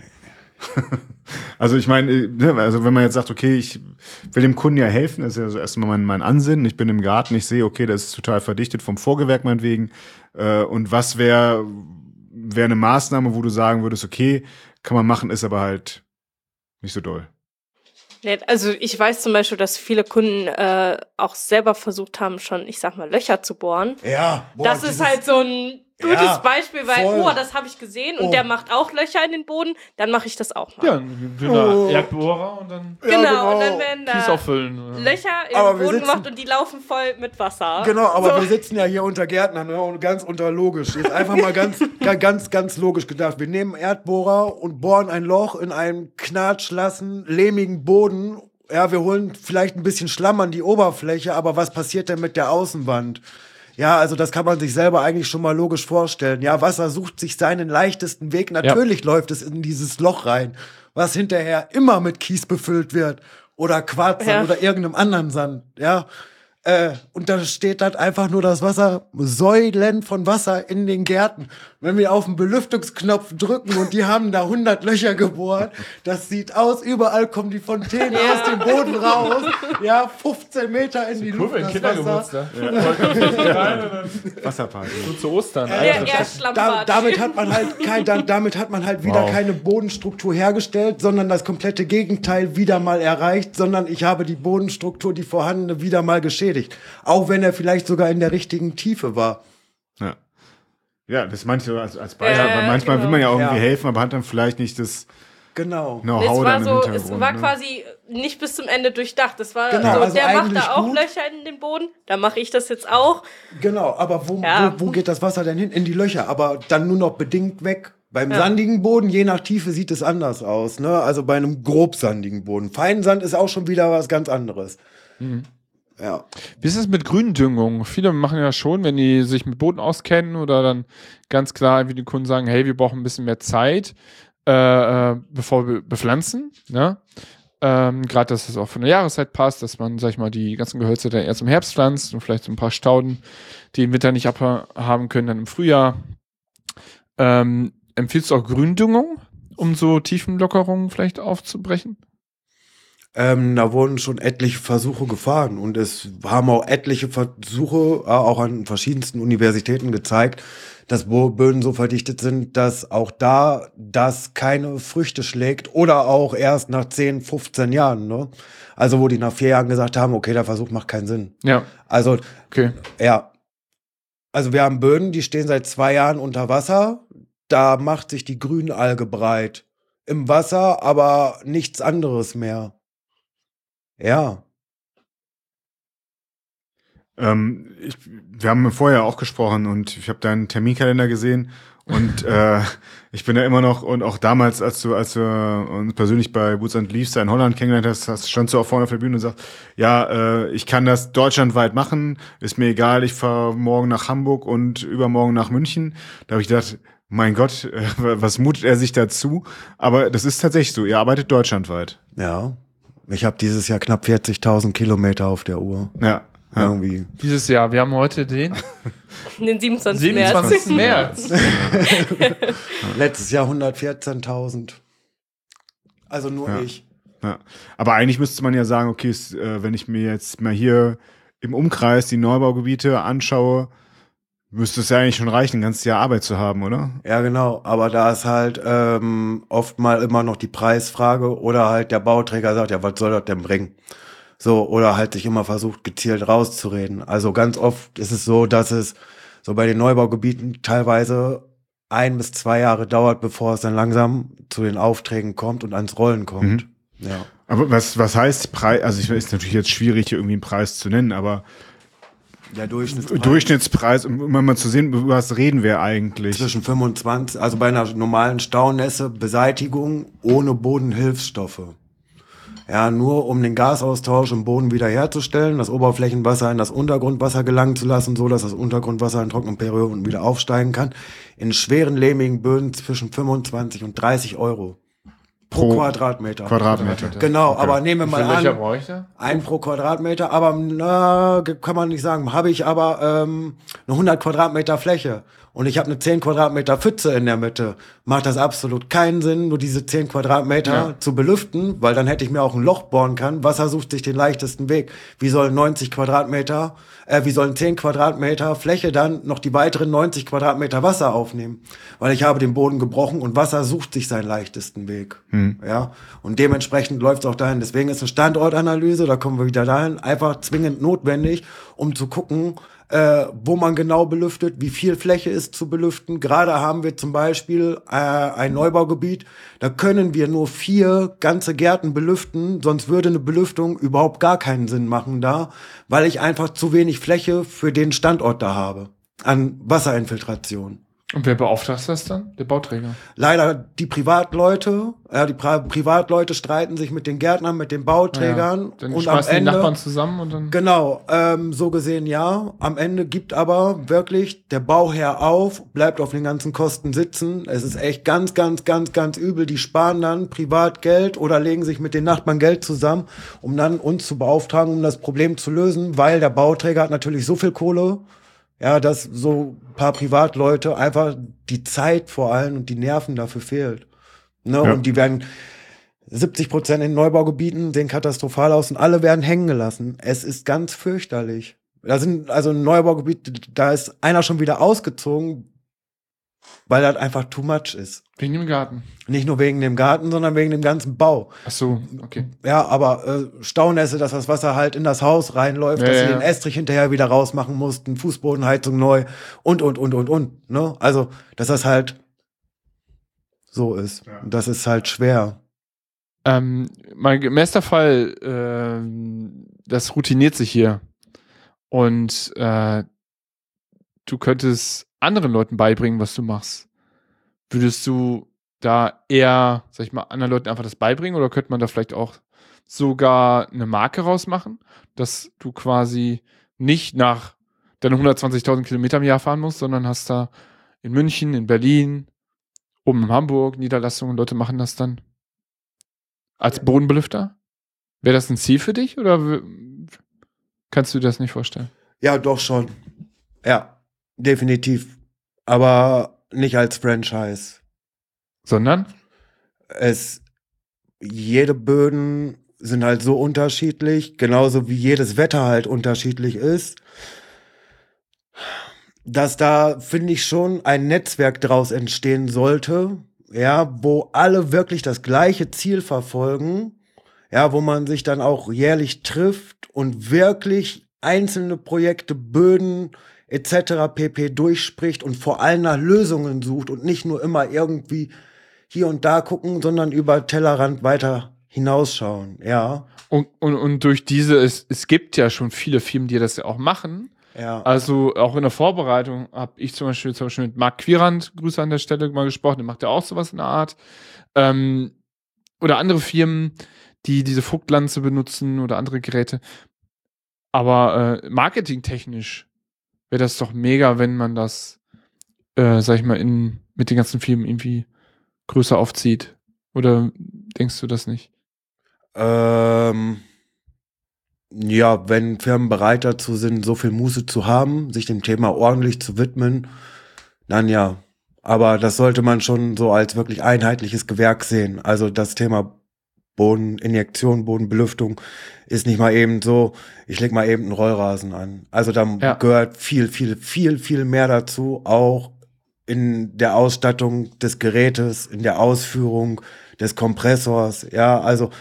Also ich meine, also wenn man jetzt sagt, okay, ich will dem Kunden ja helfen, das ist ja also erstmal mein, mein Ansinnen. Ich bin im Garten, ich sehe, okay, das ist total verdichtet vom Vorgewerk meinetwegen. Äh, und was wäre wäre eine Maßnahme, wo du sagen würdest, okay, kann man machen, ist aber halt nicht so doll. Also ich weiß zum Beispiel, dass viele Kunden äh, auch selber versucht haben, schon, ich sag mal, Löcher zu bohren. Ja. Boah, das ist halt so ein gutes ja, Beispiel, weil, voll. oh, das habe ich gesehen und oh. der macht auch Löcher in den Boden, dann mache ich das auch mal. Ja, ein dünner oh. Erdbohrer und dann genau, ja, genau. und dann werden da Kies auffüllen. Löcher in aber den Boden sitzen, gemacht und die laufen voll mit Wasser. Genau, aber so. wir sitzen ja hier unter Gärtnern, ne, und ganz unter logisch. Jetzt einfach mal ganz, ganz, ganz logisch gedacht. Wir nehmen Erdbohrer und bohren ein Loch in einen knatschlassen, lehmigen Boden. Ja, wir holen vielleicht ein bisschen Schlamm an die Oberfläche, aber was passiert denn mit der Außenwand? Ja, also das kann man sich selber eigentlich schon mal logisch vorstellen. Ja, Wasser sucht sich seinen leichtesten Weg. Natürlich ja. läuft es in dieses Loch rein, was hinterher immer mit Kies befüllt wird oder Quarz ja. oder irgendeinem anderen Sand. Ja, äh, und da steht dann einfach nur das Wasser, Säulen von Wasser in den Gärten. Wenn wir auf den Belüftungsknopf drücken und die haben da hundert Löcher gebohrt, das sieht aus, überall kommen die Fontänen ja. aus dem Boden raus. Ja, fünfzehn Meter in die Luft. Cool, das Kindergeburtstag. Ja. Wasserparty. So zu Ostern. Äh, der da, damit hat man halt kein, da, damit hat man halt wieder wow. keine Bodenstruktur hergestellt, sondern das komplette Gegenteil wieder mal erreicht, sondern ich habe die Bodenstruktur, die vorhandene, wieder mal geschädigt. Auch wenn er vielleicht sogar in der richtigen Tiefe war. Ja. Ja, das manche als, als Beispiel. Äh, aber manchmal genau. will man ja irgendwie ja. helfen, aber hat dann vielleicht nicht das genau. Know-how es war dann im so, Hintergrund. es war ne? quasi nicht bis zum Ende durchdacht. Das war genau, so, also der macht da auch gut. Löcher in den Boden, da mache ich das jetzt auch. Genau, aber wo, ja. wo, wo geht das Wasser denn hin? In die Löcher, aber dann nur noch bedingt weg. Beim ja. sandigen Boden, je nach Tiefe, sieht es anders aus. Ne? Also bei einem grobsandigen Boden. Feinsand ist auch schon wieder was ganz anderes. Mhm. Ja. Wie ist es mit Gründüngung? Viele machen ja schon, wenn die sich mit Boden auskennen oder dann ganz klar wie die Kunden sagen, hey, wir brauchen ein bisschen mehr Zeit, äh, bevor wir bepflanzen. Ne? Ähm, Gerade, dass es auch von der Jahreszeit passt, dass man, sag ich mal, die ganzen Gehölze dann erst im Herbst pflanzt und vielleicht so ein paar Stauden, die im Winter nicht abhaben können, dann im Frühjahr. Ähm, empfiehlst du auch Gründüngung, um so Tiefenlockerungen vielleicht aufzubrechen? Ähm, da wurden schon etliche Versuche gefahren und es haben auch etliche Versuche äh, auch an verschiedensten Universitäten gezeigt, dass Böden so verdichtet sind, dass auch da das keine Früchte schlägt oder auch erst nach zehn, fünfzehn Jahren. Ne? Also wo die nach vier Jahren gesagt haben, okay, der Versuch macht keinen Sinn. Ja. Also, okay. ja. Also wir haben Böden, die stehen seit zwei Jahren unter Wasser. Da macht sich die Grünalge breit. Im Wasser, aber nichts anderes mehr. Ja. Ähm, ich, wir haben vorher auch gesprochen und ich habe deinen Terminkalender gesehen und äh, ich bin da immer noch, und auch damals, als du als du uns persönlich bei Boots and Leaves in Holland kennengelernt hast, hast standst du auch vorne auf der Bühne und sagst, ja, äh, ich kann das deutschlandweit machen, ist mir egal, ich fahre morgen nach Hamburg und übermorgen nach München. Da habe ich gedacht, mein Gott, äh, was mutet er sich dazu? Aber das ist tatsächlich so, ihr arbeitet deutschlandweit. Ja. Ich habe dieses Jahr knapp vierzigtausend Kilometer auf der Uhr. Ja. Ja. Irgendwie. Dieses Jahr, wir haben heute den den siebenundzwanzigsten März. Letztes Jahr hundertvierzehntausend. Also nur ja. ich. Ja. Aber eigentlich müsste man ja sagen, okay, ist, äh, wenn ich mir jetzt mal hier im Umkreis die Neubaugebiete anschaue, müsste es ja eigentlich schon reichen, ein ganzes Jahr Arbeit zu haben, oder? Ja, genau. Aber da ist halt ähm, oft mal immer noch die Preisfrage oder halt der Bauträger sagt, ja, was soll das denn bringen? So, oder halt sich immer versucht, gezielt rauszureden. Also ganz oft ist es so, dass es so bei den Neubaugebieten teilweise ein bis zwei Jahre dauert, bevor es dann langsam zu den Aufträgen kommt und ans Rollen kommt. Mhm. Ja. Aber was, was heißt Preis? Also ich weiß, ist natürlich jetzt schwierig, hier irgendwie einen Preis zu nennen, aber der Durchschnittspreis. Durchschnittspreis, um mal zu sehen, über was reden wir eigentlich? Zwischen fünfundzwanzig, also bei einer normalen Staunässe, Beseitigung ohne Bodenhilfsstoffe. Ja, nur um den Gasaustausch im Boden wiederherzustellen, das Oberflächenwasser in das Untergrundwasser gelangen zu lassen, so dass das Untergrundwasser in trockenen Perioden wieder aufsteigen kann. In schweren, lehmigen Böden zwischen fünfundzwanzig und dreißig Euro. Pro, pro Quadratmeter. Quadratmeter. Genau, okay. Aber nehmen wir mal an, bräuchte? ein pro Quadratmeter, aber na, kann man nicht sagen. Habe ich aber ähm, eine hundert Quadratmeter Fläche und ich habe eine zehn Quadratmeter Pfütze in der Mitte, macht das absolut keinen Sinn, nur diese zehn Quadratmeter ja. zu belüften, weil dann hätte ich mir auch ein Loch bohren können. Wasser sucht sich den leichtesten Weg. Wie sollen neunzig Quadratmeter, äh, wie sollen zehn Quadratmeter Fläche dann noch die weiteren neunzig Quadratmeter Wasser aufnehmen? Weil ich habe den Boden gebrochen und Wasser sucht sich seinen leichtesten Weg. Hm. Ja, und dementsprechend läuft es auch dahin. Deswegen ist eine Standortanalyse, da kommen wir wieder dahin, einfach zwingend notwendig, um zu gucken, äh, wo man genau belüftet, wie viel Fläche ist zu belüften. Gerade haben wir zum Beispiel äh, ein Neubaugebiet, da können wir nur vier ganze Gärten belüften, sonst würde eine Belüftung überhaupt gar keinen Sinn machen da, weil ich einfach zu wenig Fläche für den Standort da habe an Wasserinfiltration. Und wer beauftragt das dann? Der Bauträger? Leider die Privatleute. Ja, die Pri- Privatleute streiten sich mit den Gärtnern, mit den Bauträgern. Ja, dann und schmeißen am Ende, die Nachbarn zusammen und dann... Genau, ähm, so gesehen ja. Am Ende gibt aber wirklich der Bauherr auf, bleibt auf den ganzen Kosten sitzen. Es ist echt ganz, ganz, ganz, ganz übel. Die sparen dann Privatgeld oder legen sich mit den Nachbarn Geld zusammen, um dann uns zu beauftragen, um das Problem zu lösen, weil der Bauträger hat natürlich so viel Kohle, ja, dass so ein paar Privatleute einfach die Zeit vor allem und die Nerven dafür fehlt. Ne? Ja. Und die werden siebzig Prozent in Neubaugebieten sehen katastrophal aus und alle werden hängen gelassen. Es ist ganz fürchterlich. Da sind also ein Neubaugebiet, da ist einer schon wieder ausgezogen, weil das einfach too much ist. Wegen dem Garten? Nicht nur wegen dem Garten, sondern wegen dem ganzen Bau. Ach so, okay. Ja, aber äh, Staunässe, dass das Wasser halt in das Haus reinläuft, ja, dass ja. sie den Estrich hinterher wieder rausmachen mussten, Fußbodenheizung neu und, und, und, und, und. Ne? Also, dass das halt so ist. Ja. Das ist halt schwer. Ähm, mein gemäßter Fall, äh, das routiniert sich hier. Und äh, du könntest anderen Leuten beibringen, was du machst. Würdest du da eher, sag ich mal, anderen Leuten einfach das beibringen oder könnte man da vielleicht auch sogar eine Marke rausmachen, dass du quasi nicht nach deinen hundertzwanzigtausend Kilometer im Jahr fahren musst, sondern hast da in München, in Berlin, oben in Hamburg Niederlassungen, Leute machen das dann als Bodenbelüfter? Wäre das ein Ziel für dich oder w- kannst du dir das nicht vorstellen? Ja, doch schon. Ja, definitiv. Aber nicht als Franchise. Sondern? Es, jede Böden sind halt so unterschiedlich, genauso wie jedes Wetter halt unterschiedlich ist, dass da, finde ich, schon ein Netzwerk draus entstehen sollte, ja, wo alle wirklich das gleiche Ziel verfolgen, ja, wo man sich dann auch jährlich trifft und wirklich einzelne Projekte, Böden et cetera pp. Durchspricht und vor allem nach Lösungen sucht und nicht nur immer irgendwie hier und da gucken, sondern über Tellerrand weiter hinausschauen, ja. Und, und, und durch diese, es, es gibt ja schon viele Firmen, die das ja auch machen. Ja. Also auch in der Vorbereitung habe ich zum Beispiel, zum Beispiel mit Marc Quirand, Grüße an der Stelle, mal gesprochen, der macht ja auch sowas in der Art. Ähm, oder andere Firmen, die diese Fruchtlanze benutzen oder andere Geräte. Aber äh, marketingtechnisch wäre das doch mega, wenn man das, äh, sag ich mal, in, mit den ganzen Firmen irgendwie größer aufzieht. Oder denkst du das nicht? Ähm, ja, wenn Firmen bereit dazu sind, so viel Muße zu haben, sich dem Thema ordentlich zu widmen, dann ja. Aber das sollte man schon so als wirklich einheitliches Gewerk sehen. Also das Thema Bodeninjektion, Bodenbelüftung ist nicht mal eben so, ich leg mal eben einen Rollrasen an. Also da ja. gehört viel, viel, viel, viel mehr dazu, auch in der Ausstattung des Gerätes, in der Ausführung des Kompressors, ja, also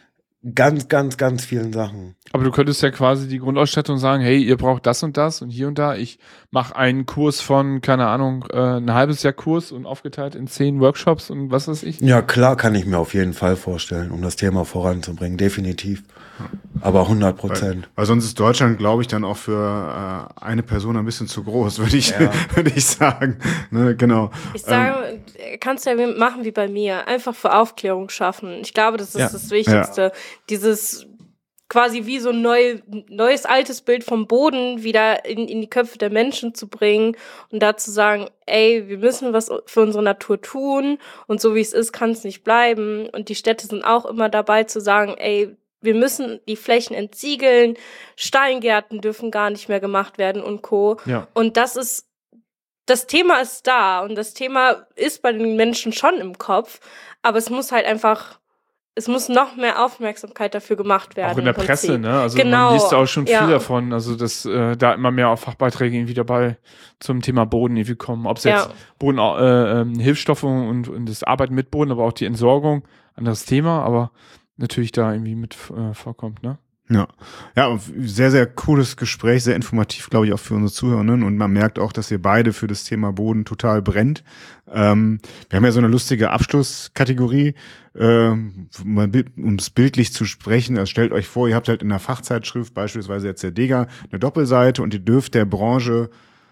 ganz, ganz, ganz vielen Sachen. Aber du könntest ja quasi die Grundausstattung sagen, hey, ihr braucht das und das und hier und da. Ich mache einen Kurs von, keine Ahnung, äh, ein halbes Jahr Kurs und aufgeteilt in zehn Workshops und was weiß ich. Ja, klar, kann ich mir auf jeden Fall vorstellen, um das Thema voranzubringen, definitiv. Aber hundert Prozent. Weil, weil sonst ist Deutschland, glaube ich, dann auch für äh, eine Person ein bisschen zu groß, würde ich, ja. würde ich sagen. Ne, genau. Ich sage, ähm, kannst du ja machen wie bei mir. Einfach für Aufklärung schaffen. Ich glaube, das ist ja. das Wichtigste. Ja. Dieses quasi wie so ein neu, neues, altes Bild vom Boden wieder in, in die Köpfe der Menschen zu bringen und da zu sagen, ey, wir müssen was für unsere Natur tun und so wie es ist, kann es nicht bleiben. Und die Städte sind auch immer dabei zu sagen, ey, wir müssen die Flächen entsiegeln, Steingärten dürfen gar nicht mehr gemacht werden und Co. Ja. Und das ist, das Thema ist da und das Thema ist bei den Menschen schon im Kopf, aber es muss halt einfach, es muss noch mehr Aufmerksamkeit dafür gemacht werden. Auch in der Presse, ne? Also genau. man liest auch schon viel ja. davon, also dass äh, da immer mehr auch Fachbeiträge irgendwie dabei zum Thema Boden irgendwie kommen. Ob es jetzt ja. Boden, äh, äh, Hilfsstoffe und, und das Arbeiten mit Boden, aber auch die Entsorgung, anderes Thema, aber natürlich da irgendwie mit äh, vorkommt, ne? Ja, ja, sehr, sehr cooles Gespräch, sehr informativ, glaube ich, auch für unsere Zuhörerinnen und man merkt auch, dass ihr beide für das Thema Boden total brennt. Ähm, wir haben ja so eine lustige Abschlusskategorie, ähm, um es bildlich zu sprechen. Also stellt euch vor, ihr habt halt in einer Fachzeitschrift, beispielsweise jetzt der Dega, eine Doppelseite und ihr dürft der Branche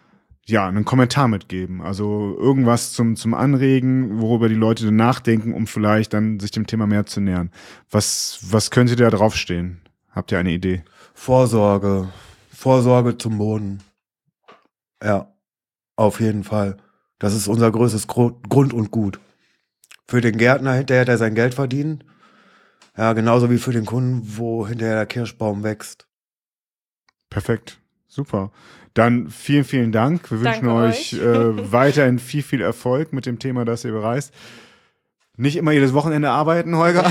ja, einen Kommentar mitgeben, also irgendwas zum zum Anregen, worüber die Leute dann nachdenken, um vielleicht dann sich dem Thema mehr zu nähern. Was was könnte da draufstehen? Habt ihr eine Idee? Vorsorge, Vorsorge zum Boden. Ja, auf jeden Fall. Das ist unser größtes Grund und Gut. Für den Gärtner hinterher, der sein Geld verdient, ja, genauso wie für den Kunden, wo hinterher der Kirschbaum wächst. Perfekt, super. Dann vielen, vielen Dank. Wir wünschen Danke euch, euch. Äh, weiterhin viel, viel Erfolg mit dem Thema, das ihr bereist. Nicht immer jedes Wochenende arbeiten, Holger.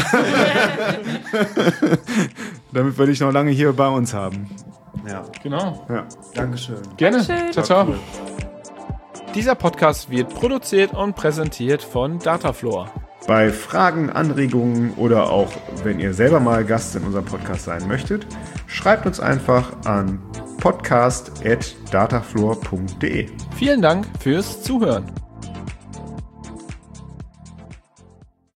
Damit wir dich noch lange hier bei uns haben. Ja, genau. Ja. Dankeschön. Gerne. Dankeschön. Ciao, ciao. Cool. Dieser Podcast wird produziert und präsentiert von Datafloor. Bei Fragen, Anregungen oder auch wenn ihr selber mal Gast in unserem Podcast sein möchtet, schreibt uns einfach an podcast at datafloor punkt de. Vielen Dank fürs Zuhören.